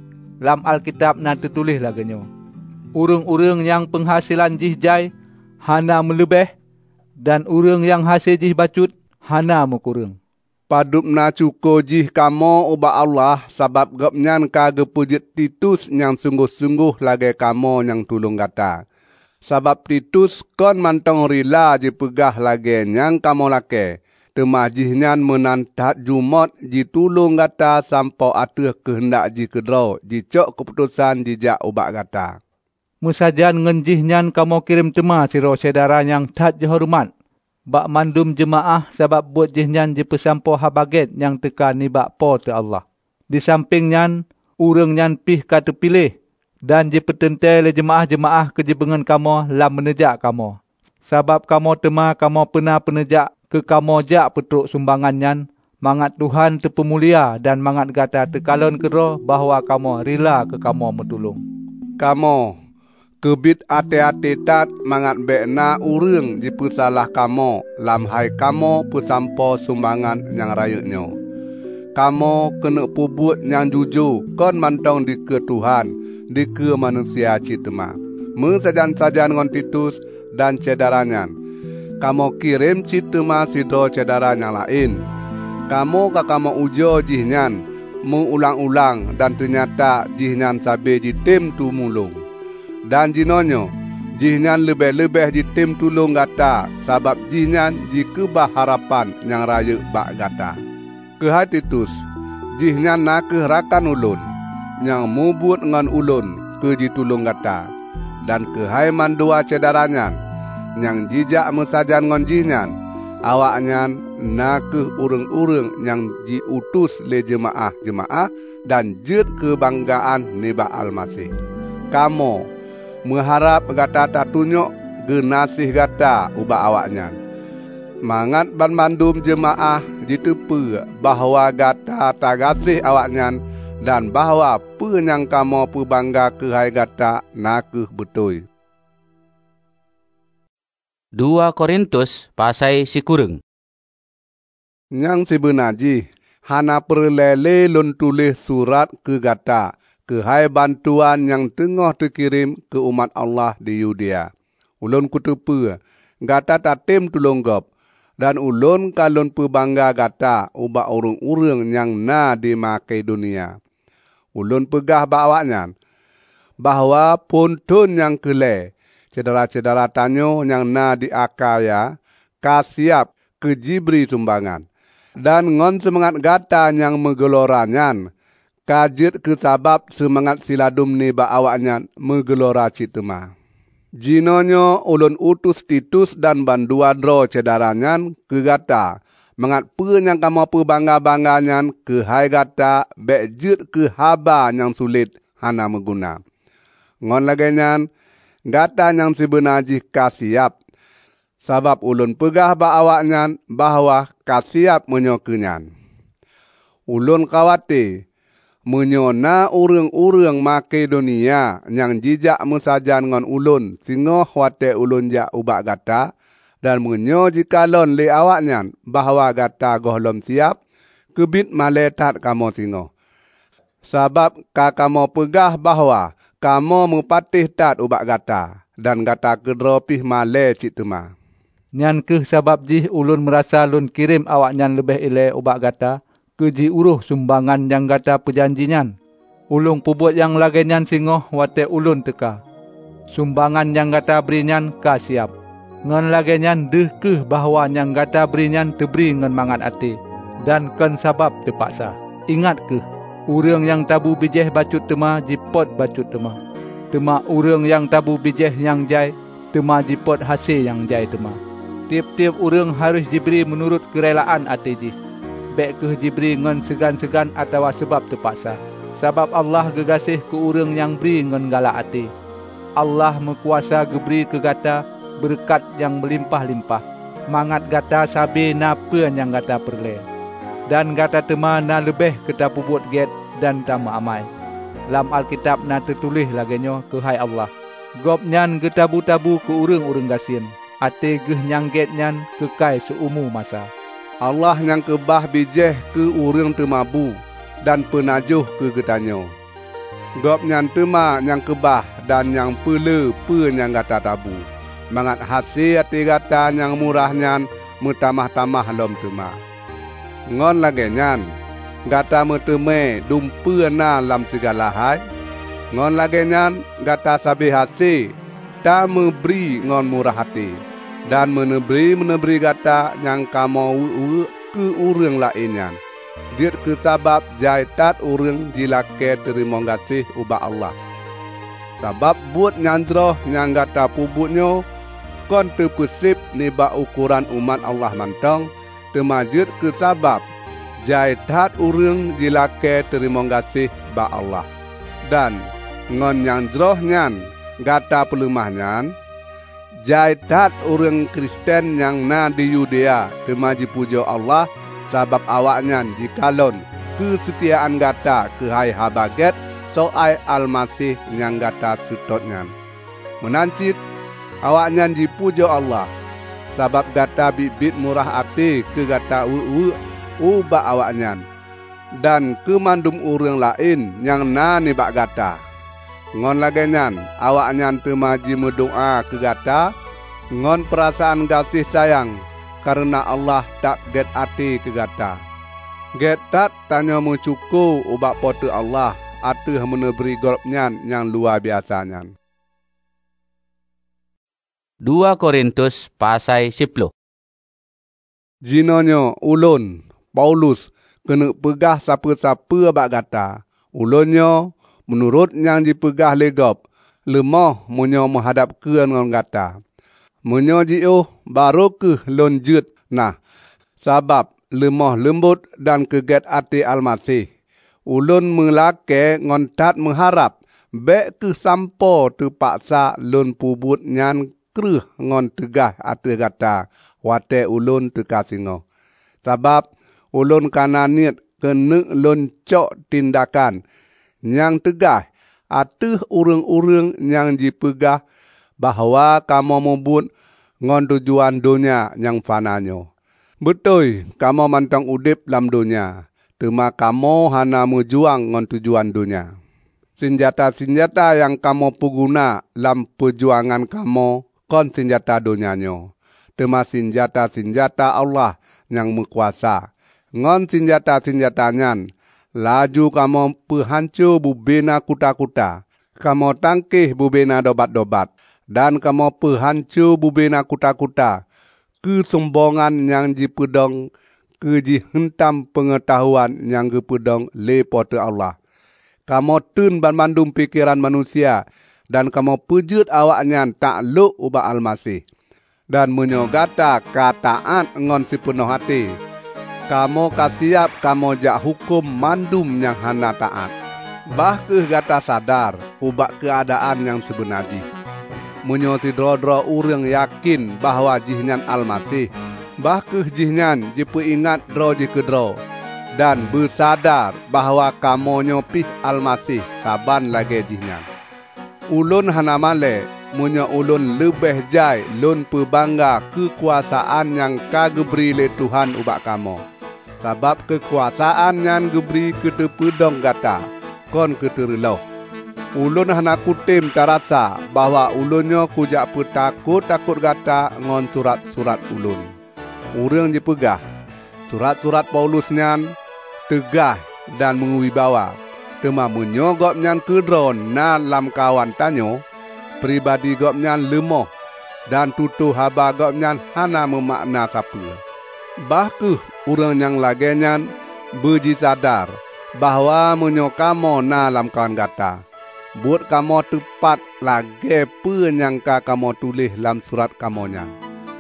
Lam Alkitab na tertulis lagenyo. Urang-urang yang penghasilan jihjai hana melebih, Dan urang yang hasil jih bacut, hana mukurang. Padupna cuko jih kamo uba Allah sabab gapnyan ka gepujit Titus yang sungguh-sungguh lagi kamo yang tulung kata. Sabab Titus kon mantong rila jipegah lagi yang kamo lake. Temajihnya menantat jumot ditulung kata sampai atuh kehendak ji kedro, jicok keputusan jijak ubak kata. Musajan ngenjihnya kamu kirim tema siro saudara yang tat jehormat. Bak mandum jemaah sebab buat jihnya jipesampo habaget yang teka ni bak po te Allah. Di sampingnya, urangnya pih kata pilih. Dan jipetentai le jemaah-jemaah kejebengan kamu lam menejak kamu. Sebab kamu tema kamu pernah penejak ke kamu jak petuk sumbangannya, mangat Tuhan terpemulia dan mangat gata tekalon kero bahawa kamu rela ke kamu metulung. Kamu kebit ate-ate tat mangat bekna urang jipesalah kamu lam hai kamu pesampo sumbangan yang rayuknyo. Kamu kena pubut yang jujur kon mantong di ke Tuhan, di ke manusia citema. Mesajan-sajan ngon Titus dan cedarannya. Kamu kirim citema sidro cedara yang lain. Kamu ujo jihnyan, mengulang-ulang dan ternyata jihnyan sabe jitim tu mulung. Dan jinonyo, jihnyan lebih-lebih jitim tulung gata, sabab jihnyan jikebah harapan yang raya bak gata. Kehai Titus, jihnyan nak keherakan ulun, yang mubut ngan ulun ke jitulung gata. Dan kehai mandua cedaranyan, yang jijak mesajan ngon jihnyan, awaknya nak ke urang-urang yang diutus le jemaah-jemaah dan jed kebanggaan nibah Al-Masih. Kamu mengharap gata tak tunjuk genasih gata ubah awaknya. Mangat bandum jemaah ditepu bahawa gata tak gasih awaknya dan bahawa penyang kamu pebangga kehai gata nak betul. 2 Korintus pasai si kureng. Yang sebenaji, hana perlele lun tulis surat ke gata, kehai bantuan yang tengah terkirim ke umat Allah di Yudea. Ulun kutepu, gata tatim tulunggop, dan ulun kalun pebangga gata ubak urang-urang yang na di Makedonia. Ulun pegah bawaknya, bahawa puntun yang kele, cedera-cedera tanyo yang na di Akaya, kasiap ke jibri sumbangan. Dan ngon semangat gata yang menggeloranyan, kajit ke sabab semangat siladum ni ba awaknya menggelora citema. Jinonyo ulun utus Titus dan bandua dro cedaranyan ke gata, mangat penyang kamu pebangga-bangganyan ke hai gata, bekjit ke haba yang sulit hana mengguna. Ngon lagenyan, gata yang sebenarnya kasiap, sabab ulun pegah ba awaknya bahawa kasiap menyokenyan. Ulun khawatir menyona urang-urang Makedonia yang jijak mesajan ngon ulun singoh wate ulun jak ubak gata dan menyo jikalon le awaknya bahawa gata gohlom siap kebit maletat kamu singoh. Sabab kamu pegah bahawa kamu mupatih tat ubak gata dan gata kedropih male citema. Nyan ke sabab jih ulun merasa lun kirim awaknya lebih ile ubak gata, ke ji uruh sumbangan yang gata perjanjian. Ulung pubut yang lagenyan singoh wate ulun teka. Sumbangan yang gata berinyan ka siap. Ngan lagenyan deh ke bahawa yang gata berinyan teberi ngan mangat ati. Dan kan sabab terpaksa. Ingat ke, urang yang tabu bijeh bacut tema jipot bacut tema. Tema urang yang tabu bijeh yang jai, tema jipot hasil yang jai tema. Tiap-tiap urang harus diberi menurut kerelaan hati ji. Baik ke diberi ngan segan-segan atau sebab terpaksa. Sebab Allah gegasih ke urang yang beri ngan galak hati. Allah mekuasa geberi ke gata berkat yang melimpah-limpah. Mangat gata sabi napa yang gata perle. Dan gata tema na lebih kita pubut get dan tama amai. Dalam Alkitab na tertulis lagenyo kehai Allah. Gopnyan getabu-tabu ke urang-urang gasin. Ate geh nyangget nyan kekai seumu masa. Allah yang kebah bijeh ke urang temabu dan penajuh ke getanyo. Gop nyan tema yang kebah dan yang pele pe yang gata tabu. mangat hasil hati gata yang murahnya metamah-tamah lom tuma. Ngon lagi nyan, gata meteme dumpu na lam segala hai. Ngon lagi nyan, gata sabi hasil tak memberi ngon murah hati. Dan menebri gata yang kamu ke urang lainnya. Dia ke sabab jaitat urang jilake terima kasih ubah Allah. Sabab buat nyanjroh yang gata pubutnya, kon terpesip niba ukuran umat Allah mantong, temajud ke sabab jaitat urang jilake terima kasih ba Allah. Dan ngon nyanjroh nyan gata pelemahnya, jaitat orang Kristen yang na di Yudea temaji puja Allah sabab awaknya jikalon kesetiaan gata ke hai habaget soai Almasih yang gata sutotnya. Menancit awaknya dipuja Allah sabab gata bibit murah hati ke gata ubah awaknya dan kemandum orang lain yang na nibak gata. Ngon lagi nyan, awaknya temaji mendoa ke gata, ngon perasaan kasih sayang, karena Allah tak get hati ke gata. Get tak tanya mencukup ubak pote Allah, atuh meneberi golpnya yang luar biasanya. 2 Korintus pasai 10. Jinonyo ulun, Paulus, kena pegah siapa-siapa abak gata. Ulunyo, menurut yang dipegah legop, lemah menyo menghadap ke ngon gata. Menyo jiuh baru ke lonjut. Nah, sabab lemah lembut dan keget hati Almasih. Ulun melake ngontat mengharap, bek ke sampo terpaksa lun pubut nyan kreh ngon tegah hati gata, wate ulun terkasingo. Sabab ulun kananit kena lun cok tindakan, yang tegah atuh urang-urang yang dipegah bahawa kamu membut ngon tujuan dunia yang fananyo. Betul, kamu mantang udip dalam dunia. Tema kamu hana menjuang ngon tujuan dunia. Senjata-senjata yang kamu pengguna dalam perjuangan kamu kon senjata dunianyo. Tema senjata-senjata Allah yang berkuasa. Ngon senjata-senjatanya laju kamu pehancur bubena kuta-kuta. Kamu tangkih bubena dobat-dobat. Dan kamu pehancur bubena kuta-kuta. Kesombongan yang dipedong. Kejihentam pengetahuan yang dipedong lepote Allah. Kamu tun bandum pikiran manusia. Dan kamu pejut awaknya takluk ubah Almasih. Dan menyogata kataan ngon si penuh hati. Kamu kasiap kamu jak hukum mandum yang hana taat. Bah ke gata sadar ubak keadaan yang sebenarnya. Menyo si dro-dro urang yakin bahawa jihnya Almasih. Bah ke jihnya jipu ingat dro ji ke dro. Dan bersadar bahawa kamu nyopih Almasih saban lagi jihnya. Ulun hana male, menyo ulun lebih jai lun perbangga kekuasaan yang kageberi le Tuhan ubak kamu. Sabab kekuasaan yang geberi ketepedong gata, kon ketereloh. Ulun hana kutim tarasa bahawa ulunnya kujak petakut-takut gata ngon surat-surat ulun. Urang dipegah, surat-surat Paulus nyan tegah dan menguwibawa. Tema menyogop nyan kedron na lam kawan tanyo, pribadi gop nyan lemah dan tutuh haba gop nyan hana memakna sapa. Bahku urang yang lagenyan berji sadar bahawa menyo kamu na lam kawan gata. Buat kamu tepat lagi penyangka kamu tulis dalam surat kamu nyan.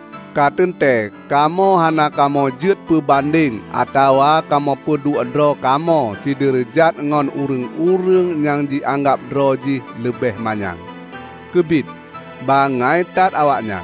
Katente kamu hana kamu jut perbanding atau kamu pedu dro kamu si derajat ngon urang-urang yang dianggap droji lebih manyang. Kebit bangai tat awaknya.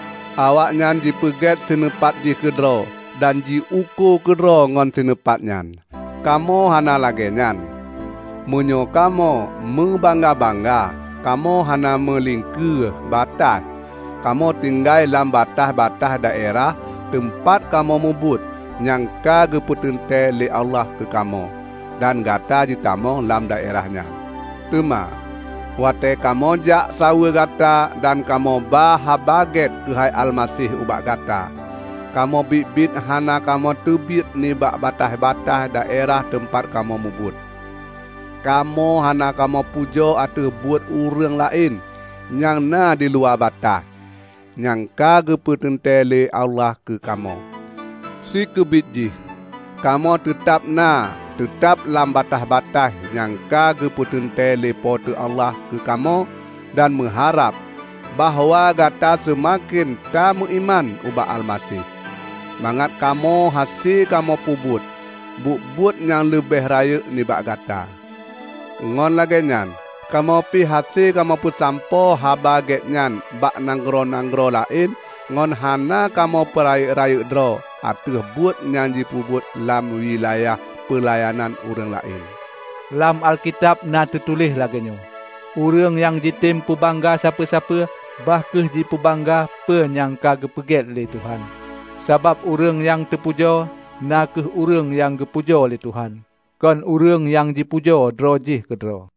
Awaknya dipeget senepat ji kedro. Dan ji uku kedro ngon senepatnya. Kamu hana lagi nyan. Menyo kamu membangga-bangga. Kamu hana melingkir batas. Kamu tinggal dalam batas-batas daerah tempat kamu mubut. Yang kageputente le Allah ke kamu. Dan gata jitamu dalam daerahnya. Tema, Wate kamo jak sawe gata dan kamo bahabaget kehai Almasih ubak gata. Kamo bit-bit hana kamo tebit nibak batah-batah daerah tempat kamo mubut. Kamo hana kamo pujo atau buat urang lain yang na di luar batah. Yang ka gepetentele Allah ke kamo. Si kebitji, kamo tetap lam batah-batah yang ka gepetentele pote Allah ke kamo dan mengharap bahawa gata semakin tamu iman ubak Almasih. Mangat kamo hasil kamo pubut, buk-but yang lebih raya nibak gata. Ngon lagi nyan, kamo pi hasil kamo pu sampo habaget nyan, bak nanggro-nanggro lain, ngon hana kamo peraya-raya dro, atuh but nyan jipubut lam wilayah pelayanan urang lain. Lam Alkitab na tertulis lagi nyo. Urang yang jitim pubangga siapa-siapa, bahkeh jipubangga penyangka gepeget oleh Tuhan. Sebab urang yang terpuja, nakeh urang yang gepuja oleh Tuhan. Kon urang yang dipuja drojih ke dro.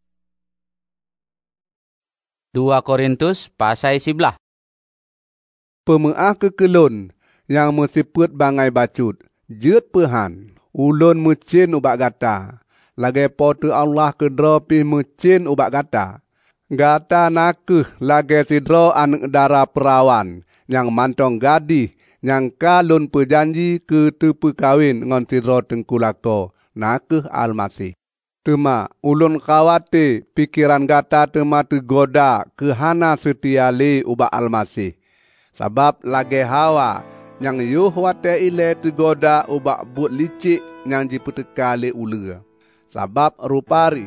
2 Korintus pasal 11. Pemeah kekelon yang mesiput bangai bacut, jeut pehan, ulun mecin ubak gata. Lagi pote Allah ke dro pi mecin ubak gata. Gata nakeh lagi sidro anak dara perawan, yang mantong gadih, yang kalun perjanji ke tepu kawin ngon sidro tengkulako, nakeh Almasih. Tema ulun khawate pikiran gata tema tergoda ke hana setia le ubak Almasih. Sebab lagi hawa yang yuh wate ile tergoda ubak but licik yang dipeteka le ula. Sebab rupari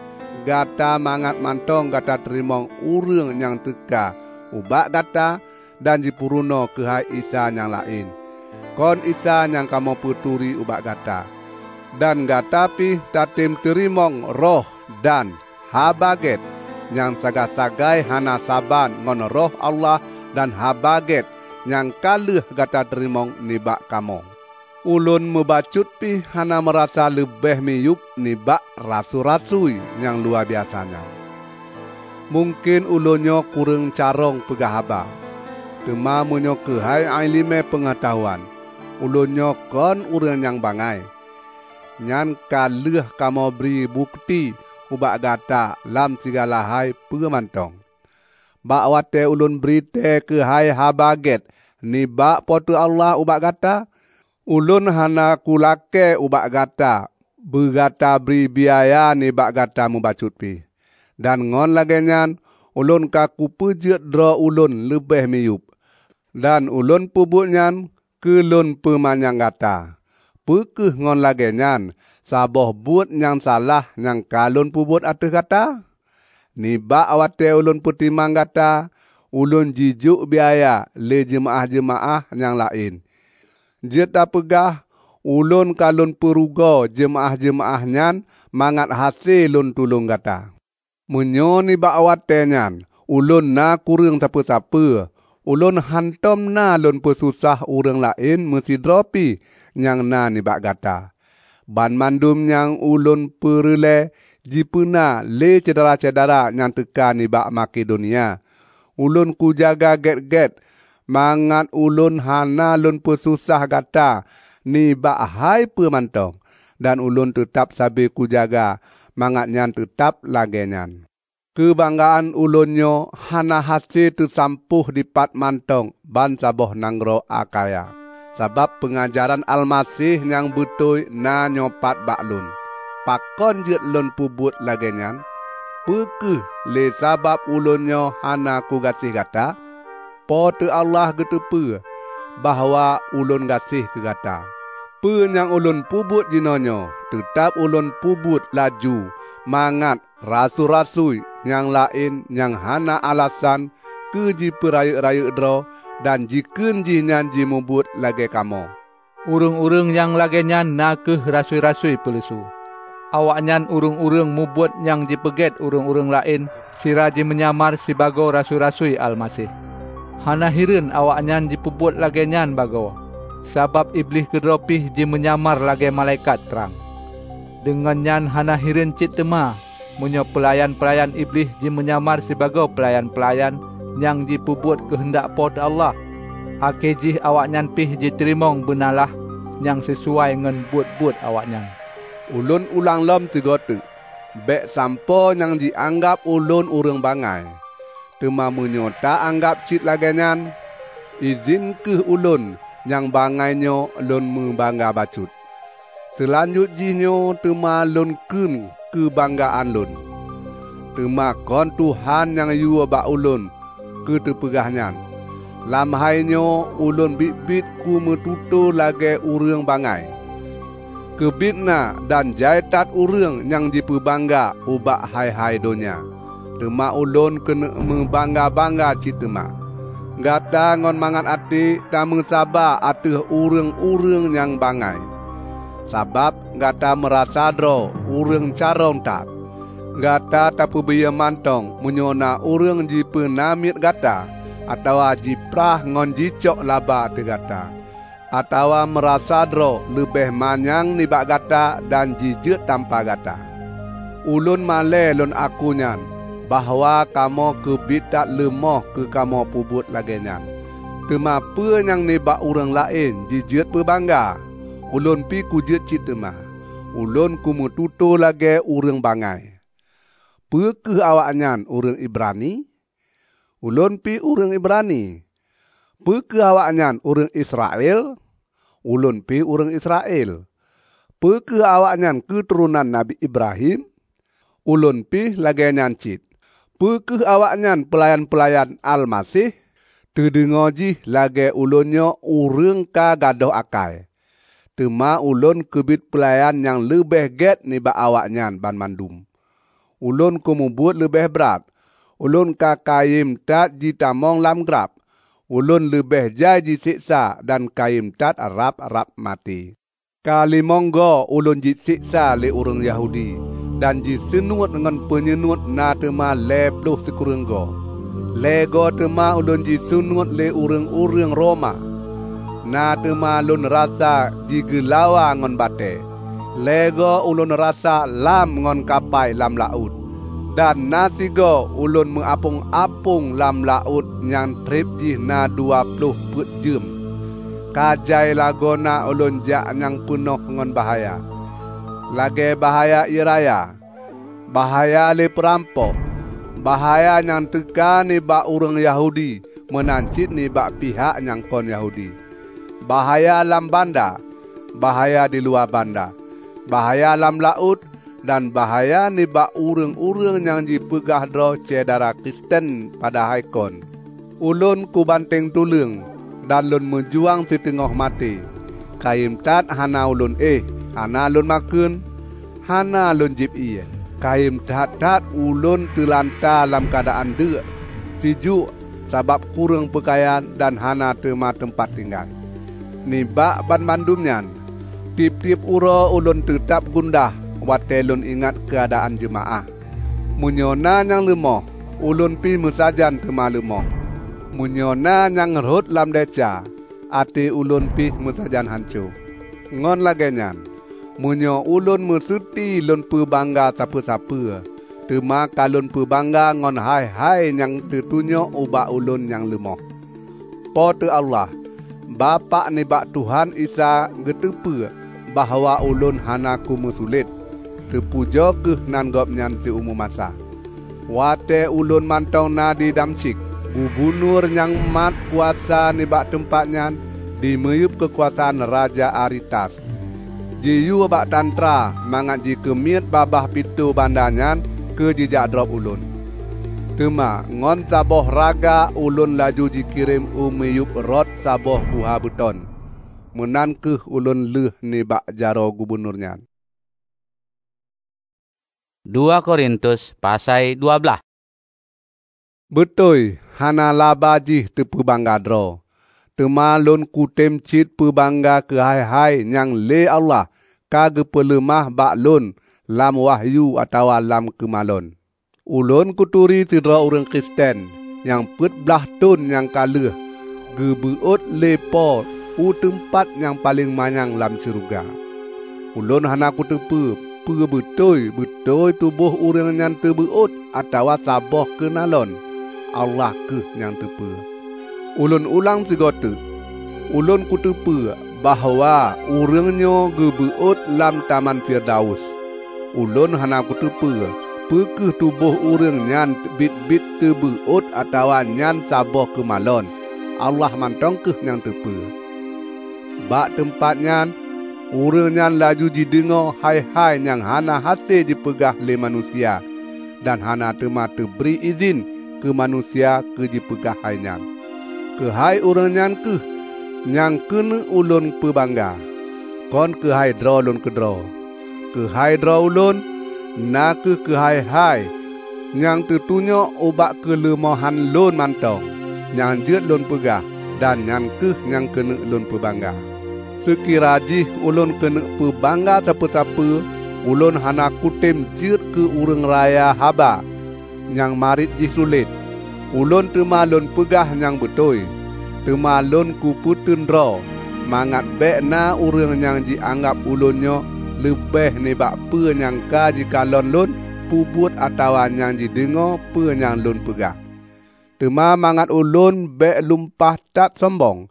gata mangat mantong gata terimong urang yang teka ubak gata dan dipuruno ke hai Isa yang lain. Kon Isa yang kamu puturi ubak gata. Dan gata pi tatim terimong roh dan habaget yang sagai-sagai hana saban ngon roh Allah dan habaget yang kalih gata terimong nibak kamu. Ulun mebacut pi hana merasa lebih miyup nibak rasu-rasui yang luar biasanya. Mungkin ulunyo kurang carong pegahaba. Tema munyo kehai ailime pengetahuan. Ulunyo kon urang yang bangai. Nyan kalih kamo beri bukti ubak gata lam segala hai pemantong. Bak wate ulun berite kehai habaget nibak potu Allah ubak gata. Ulun hana kulake ubak gata. Bergata beri biaya nibak gata membacut pi. Dan ngon lagi nyan ulun kaku pejet dro ulun lebih miyup. Dan ulun pubut nyan kelun pemanyang gata. Pekeh ngon lagi nyan saboh buat yang salah yang kalun pubut atas gata. Nibak awate ulun putimang gata, ulun jijuk biaya le jemaah-jemaah yang lain. Jeta pegah ulun kalun perugo jemaah-jemaah nyan mangat hasil ulun tulung gata. Menyo nibak awate nyan, ulun na kurang siapa-siapa. Ulun hantom na lun pesusah urang lain mesti dropi yang na nibak gata. Ban mandum yang ulun perle jipuna le cedera-cedera yang teka nibak Makedonia. Ulun ku jaga get-get mangat ulun hana lun pesusah gata nibak hai pemantong. Dan ulun tetap sabi ku jaga mangat nyan tetap lagi nyan. Kebanggaan ulunyo hana hasil tersampuh di pat mantong ban saboh nanggro Akaya. Sebab pengajaran Almasih yang betul na nyopat baklun. Pakon jet lun pubut lagi nyan. Pekeh le sabab ulunyo hana ku gasih gata. Pote Allah getepe bahawa ulun gasih ke gata. Penyang ulun pubut jinonyo tetap ulun pubut laju mangat rasu-rasui yang lain yang hana alasan ke ji peraya-raya dro dan jiken ji nyan ji mubut lagi kamo. Urung-urung yang lagi nyan nakeh rasui-rasui pelesu. Awak nyan urung-urung mubut yang dipeget urung-urung lain siraji menyamar si bago rasui-rasui Almasih. Hana hirin awak nyan dipubut lagi nyan bago. Sabab iblis kedropih ji menyamar lagi malaikat terang. Dengan nyan hana hirin cit tema Munyo pelayan-pelayan iblis ji menyamar sebagai pelayan-pelayan yang dipubuat kehendak pot Allah. Akejih awaknyan pih diterimong benalah yang sesuai ngan buat-buat awaknyan. Ulun ulang lom segotu. Bek sampo yang dianggap ulun urang bangai. Tema menyota anggap cit laganyan. Izin ke ulun yang bangainyo lun membangga bacut. Selanjutnya tema lun kun kebanggaan lun. Tema kon Tuhan yang yua bak ulun ke tepegahnya. Lam hainyo ulun bit-bit ku metutu lagi urang bangai. Kebitna dan jaitat urang yang dipebangga ubak hai-hai donya. Tema ulun kena membangga-bangga cit tema. Gata ngon mangat ati tamu sabar ateh urang-urang yang bangai. Sabab gata merasa dro urang carong tat. Gata tapu biya mantong menyona urang ji penamit gata atau jiprah ngon jicok laba te gata. Atau merasa dro lebih manyang nibak gata dan jijut tanpa gata. Ulun male lun akunyan. Bahawa kamu kebit tak lemah ke kamu pubut laginya. Temapa yang nebak orang lain jijut berbangga. Ulun pi kujut cit temah. Ulun ku metutu lagi orang bangai. Pe ke awaknyan orang Ibrani? Ulun pi orang Ibrani. Pe ke awaknyan orang Israel? Ulun pi orang Israel. Pe ke awaknyan keturunan Nabi Ibrahim? Ulun pi laginya cit. Pekeh awaknyan pelayan-pelayan Al-Masih, terdengoji lagi ulunnya urang ka gadoh akai. Tema ulun kebit pelayan yang lebih get nibak awaknyan ban mandum. Ulun kumubut lebih berat. Ulun ka kayim tat jitamong lam grab. Ulun lebih jai jisiksa dan kayim tat arab mati. Kali monggo ulun jisiksa le urang Yahudi. Dan jisenut dengan penyenut na tema lebloh sekurenggo. Lego tema ulun jisenut le urang-urang Roma. Na tema ulun rasa digelawa ngon bate. Lego ulun rasa lam ngon kapai lam laut. Dan nasigo ulun mengapung-apung lam laut yang trip jih na 20 put jam. Kajai lagona ulun jak yang penuh ngon bahaya. Lagi bahaya iraya. Bahaya le perampok. Bahaya yang tekan ni bak orang Yahudi. Menancit ni bak pihak yang kon Yahudi. Bahaya lam banda. Bahaya di luar banda. Bahaya lam laut. Dan bahaya ni bak urang-urang yang dipegah dro cedara Kristen pada haikon. Ulun ku banteng tulung. Dan lun menjuang setengah mati. Kaim tat hana ulun hana lun makun, hana lun jip iya. Kaim tat ulun terlanta dalam keadaan dek, sejuk sebab kurang pakaian dan hana tema tempat tinggal. Nibak ban mandumnyan, tip-tip uro ulun tetap gundah, wate lun ingat keadaan jemaah. Munyona yang lemah, ulun pi musajan tema lemah. Munyona yang ngerut lam deca, ati ulun pi musajan hancur. Ngon lagenyan. Munyo ulun mersuti lun pebangga siapa-siapa. Tema kalun pebangga ngon hai-hai yang tertunjuk ubak ulun yang lemah. Pada Allah, Bapa nibak Tuhan Isa getepe bahawa ulun hanaku mesulit. Terpuja ke nan gopnyan seumur masa. Wate ulun mantau na di Damsyik. Gubernur yang mat kuasa nibak tempatnya di meyup kekuasaan Raja Aritas. Jiyu bak tantra mangat ji kemiat babah pitu bandanyan ke jejak drop ulun. Tema ngon saboh raga ulun laju dikirim umeyup rot saboh buah beton. Menan ke ulun leh ni bak jaro gubernurnya. 2 Korintus pasai 12. Betul, hana laba jih tepu bangga dro. Tema lun kutem cit pebangga ke hai-hai yang le Allah kage pelemah bak lun lam wahyu atau lam kemalon. Ulun kuturi sidra orang Kristen yang put belah tun yang kaluh gebeut lepo u tempat yang paling manyang lam syurga. Ulun hana kutepe pe betul tubuh urang yang terbeut atau saboh kenalon Allah ke yang tepe. Ulun ulang sigota. Ulun kutepe bahawa urangnya gebeut lam taman Firdaus. Ulun hana kutepe pekeh tubuh urang nyan bit-bit terbeut atau nyan saboh kemalon Allah mantong ke yang tepe. Bak tempatnya urang nyan laju didengar hai-hai yang hana hasil dipegah le manusia dan hana tema terberi izin ke manusia ke dipegah hai nyan. Ke hai urang nyan ke yang kena ulun pebangga. Kon ke hai draw ulun ke draw. Ke hai draw ulun na ke hai-hai yang tertunjuk ubak kelemahan lun mantong yang jet lun pegah dan yang ke yang kena lun pebangga. Sekira jih ulun kena pebangga siapa-siapa, ulun hana kutem jet ke urang raya haba yang marit jih sulit. Ulun tema lun pegah yang betul. Tema lun kuputun draw mangat bek na urang yang dianggap ulunnya lebih nebak pe yang ka jika lon pubut atau yang didengar pe yang lun pegah. Tema mangat ulun bek lumpah tak sombong.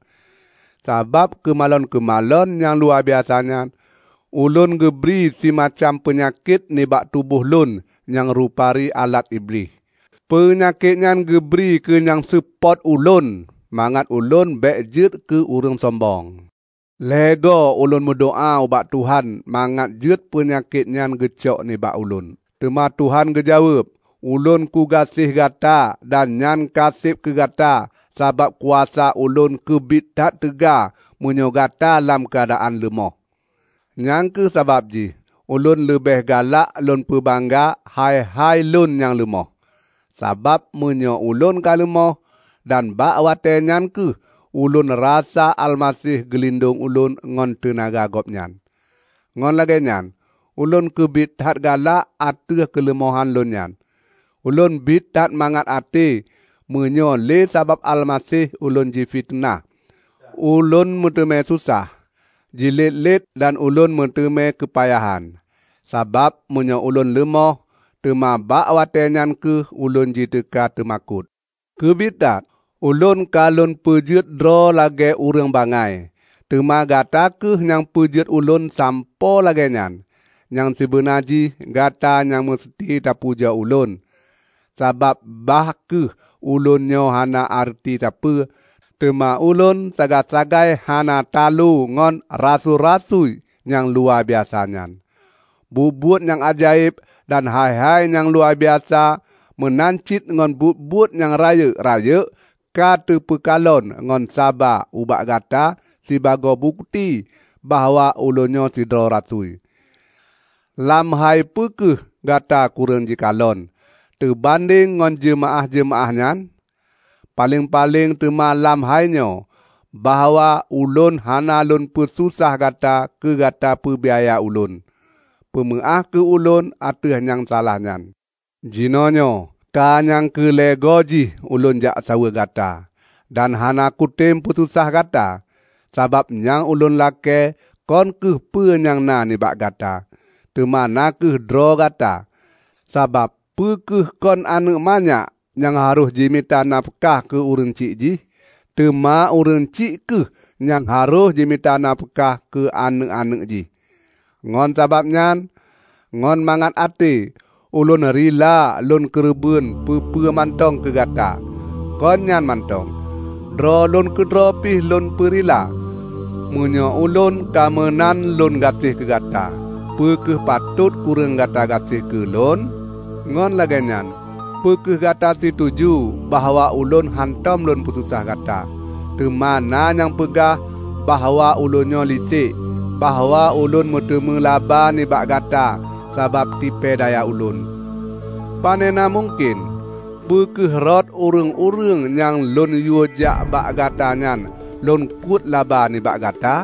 Sebab kemalon-kemalon yang luar biasanya, ulun geberi si macam penyakit nebak tubuh lun yang rupari alat iblis. Penyakit yang geberi ke yang support ulun, mangat ulun bek jet ke urang sombong. Lego ulun berdoa ubak Tuhan mangat jet penyakit yang gecok nebak ulun. Tema Tuhan gejawab, ulun ku gasih gata dan nyan kasih ke gata sebab kuasa ulun kebit tak tega menyogata dalam keadaan lemah. Yang ke sebab ji, ulun lebih galak lun pebangga hai-hai lun yang lemah. Sebab menyo ulun ka lemah dan bak watenyan ke ulun rasa Almasih gelindung ulun ngon tenaga gopnyan. Ngon lagi nyan, ulun kebit hat galak ateh kelemahan lun nyan. Ulun bit tak mangat ate menyo le sebab Almasih ulun ji fitnah. Ulun meteme susah, jilit-lit dan ulun meteme kepayahan. Sebab menyo ulun lemah, tema bak watenyan ke ulun ji teka temakut. Kebitat, ulun kalun pejut draw lagi urang bangai. Tema gata ke yang pejut ulun sampo lagi nyan. Yang sebenaji gata yang mesti tapuja ulun. Sebab bah ke ulunnya hana arti tapu. Tema ulun sagai-sagai hana talu ngon rasu-rasu yang luar biasanya. Bubut yang ajaib dan hai-hai yang luar biasa menancit ngon bubut yang raya-raya kata pekalon ngon sabah ubak gata sebagai bukti bahawa ulunnya sidro rasui. Lam hai pekeh gata kurang jikalon terbanding ngon jemaah-jemaahnya. Paling-paling tema lam hainyo bahawa ulun hana lun persusah gata ke gata perbiaya ulun. Pemeah ke ulun ateh yang salahnya. Jinonyo ka yang ke legoji ulun jak sawa gata. Dan hana kutem persusah gata. Sebab yang ulun lake kon ke pe yang na nibak gata. Temana ke draw gata. Sebab pe ke kon anak manyak yang harus jimita nafkah ke urang cik ji. Tema urang cik ke yang harus jimita nafkah ke anak-anak ji. Ngon sababnya, ngon mangat ate, ulun rila lun kerebun pe mantong ke gata. Kon nyan mantong, draw lun ke draw pih lun perila. Munyo ulun kamenan lun gatih ke gata. Pe ke patut kurang gata gatih ke lun. Ngon lagi nyan, pe ke gata setuju bahawa ulun hantam lun putusah gata. Temana yang pegah bahawa ulunnya lisik. Bahawa ulun metemu laba nibak gata sebab tipe daya ulun. Panena mungkin bekeh rot urang-urang yang lun yujak bak gatanyan lun kut laba nibak gata.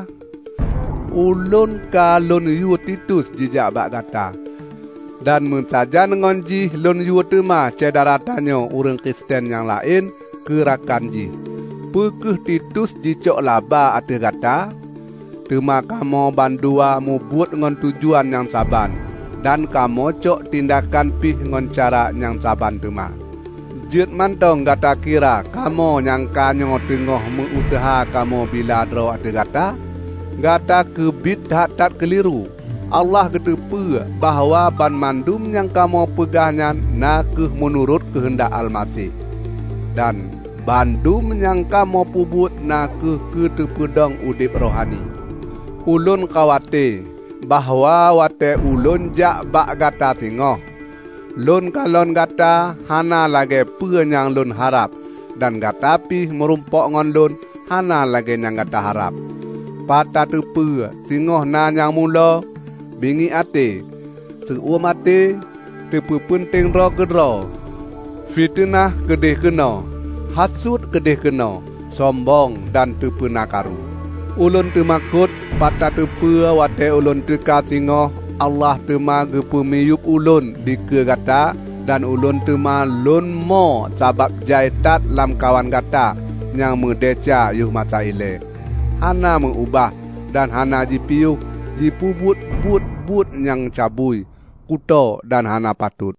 Ulun ka lun yu titus jijak bak gata. Dan mensajan ngonji lun yu tema cedaratanyo urang Kristen yang lain kerakan ji. Bekeh titus jicok laba ate gata. Tema kamo bandua mubut ngon tujuan yang saban. dan kamu cok tindakan pih ngon cara yang saban tuma. Jut mantong gata kira kamu yang kanyo tengah mengusaha kamu bila dro ada gata. Gata kebit tat keliru. Allah ketepu bahawa ban mandum yang kamu pegahnya nakeh menurut kehendak Al-Masih. Dan bandum yang kamu pubut nakeh ketepedang udip rohani. Ulun kawate bahawa wate ulun jak bak gata singoh. Lun kalon gata hana lagi pe yang lun harap. Dan gata pih merumpok ngon lun hana lagi yang gata harap. Pata tepe singoh na yang mula bingi ate. Seuam ate tepe penting roh kedro. Fitnah kedeh kena. Hasud kedeh kena. Sombong dan tepe nakaru. Ulun temakut pata tepe wate ulun teka singoh. Allah tema gepemiyup ulun di kegata dan ulun tema lun mo sabab jaitat lam kawan gata yang mendeca yuh masa ile. Hana mengubah dan hana jipiuh jipubut but yang cabui kuto dan hana patut.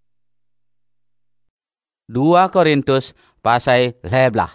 2 Korintus pasal 11.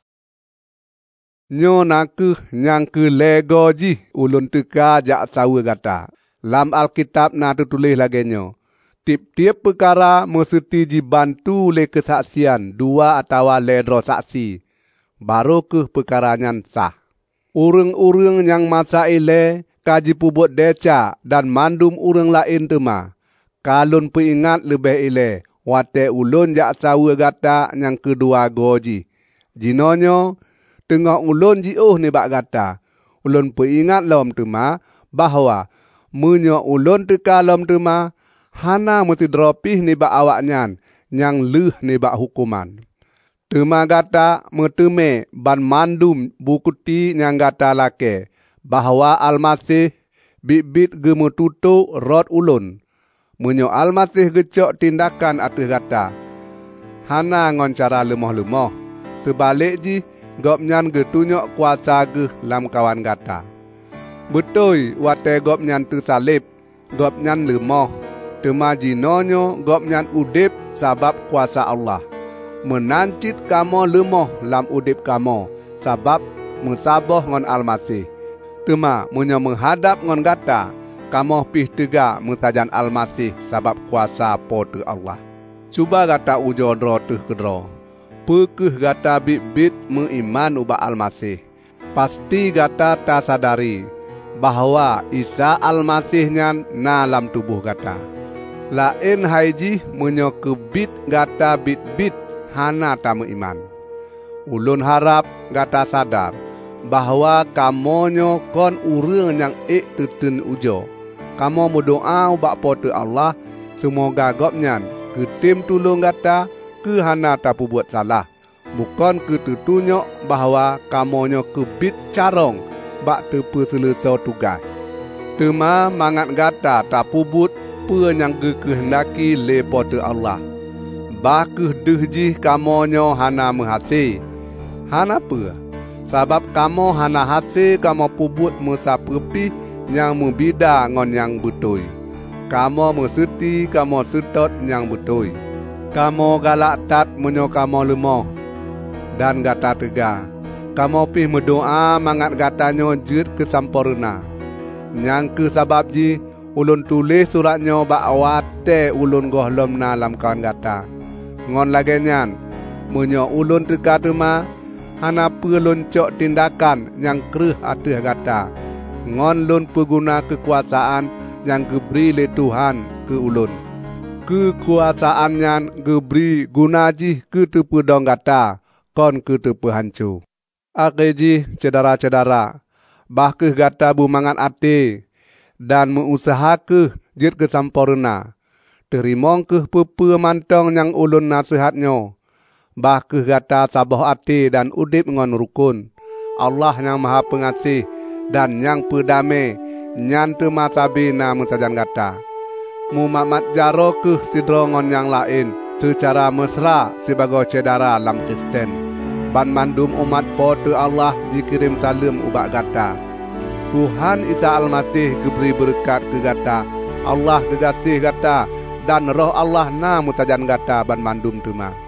Nyo nakeh yang ke legoji ulun teka jak sawe gata. Lam Alkitab na tertulis lagi nyo. Tiap-tiap perkara mesti dibantu le kesaksian 2 atau ledro saksi. Baru ke perkaranya sah. Urang-urang yang masa ile kaji pubut deca dan mandum urang lain tema. Kalun peingat lebih ile. Wate ulun jak sawe gata yang kedua goji. Jinonyo tengah ulun jiuh ni bak gata. Ulun peingat lom tema bahawa munyo ulun teka lom tema hana mesti dropih ni bak awaknyan yang leh ni bak hukuman. Tema gata meteme ban mandum bukuti yang gata lake bahawa Al-Masih bit-bit gemetutu rot ulun. Munyo Al-Masih gecok tindakan atas gata. Hana ngon cara lemah-lemah. Sebalik ji gopnyan getunyok kuasa ge lam kawan gata. Betul wate gopnyan tersalib, gopnyan lemah. Tema jinonyo gopnyan udip sabab kuasa Allah. Menancit kamu lemah lam udip kamu sabab mensaboh ngon Al-Masih. Tema munyo menghadap ngon gata, kamu pih tega mentajan Al-Masih sabab kuasa pote Allah. Cuba gata ujo dro teh kedro. Pekeh gata bit-bit mengiman ubah Al-Masih. Pasti gata tak sadari bahawa Isa Al-Masihnya na dalam tubuh gata. Lain haiji menyo kebit gata bit-bit hana tamu iman. Ulun harap gata sadar bahawa kamonyo kon urang yang teten ujo. Kamu berdoa ubak pote Allah semoga gopnyan ketim tulung gata ke hana tapu buat salah. Bukan ketutunyok bahawa kamonyo kebit carong bak tepe selesai tugas. Tema mangat gata tapubut pe yang kehendaki le pote Allah. Bah kehdehji kamonyo hana menghasi. Hana pe? Sabab kamu hana hasi kamu pubut mesapepi yang membida ngon yang betul. Kamu meseti kamu setot yang betul. Kamu galak tat menyo kamu lemah dan gata tega. Kamu pih mendoa mangat gatanyo jut kesampurna. Yang ke sabab ji ulun tulis suratnyo bak wate ulun gohlom na lam kawan gata. Ngon lagi nyan menyo ulun teka tema hana pelun cok tindakan yang kereh atas gata. Ngon lun peguna kekuasaan yang geberi le Tuhan ke ulun. Kekuasaannya geberi gunaji ke tepe dong gata kon ke tepe hancu. Akeji cedara-cedara, bahkeh gata bumangan ate dan mengusaha ke jit kesampurna. Terimong ke pepe mantong yang ulun nasihatnyo. Bahkeh gata saboh ate dan udip ngon rukun. Allah yang maha pengasih dan yang pedame nyan tema sabina mensajan gata. Mumamat jaro ke sidrongon yang lain secara mesra sebagai cedara lam Kristen. Ban mandum umat pote Allah dikirim salam ubak gata. Tuhan Isa Al-Masih geberi berkat ke gata Allah kegasih gata dan roh Allah na mutajan gata ban mandum tuma.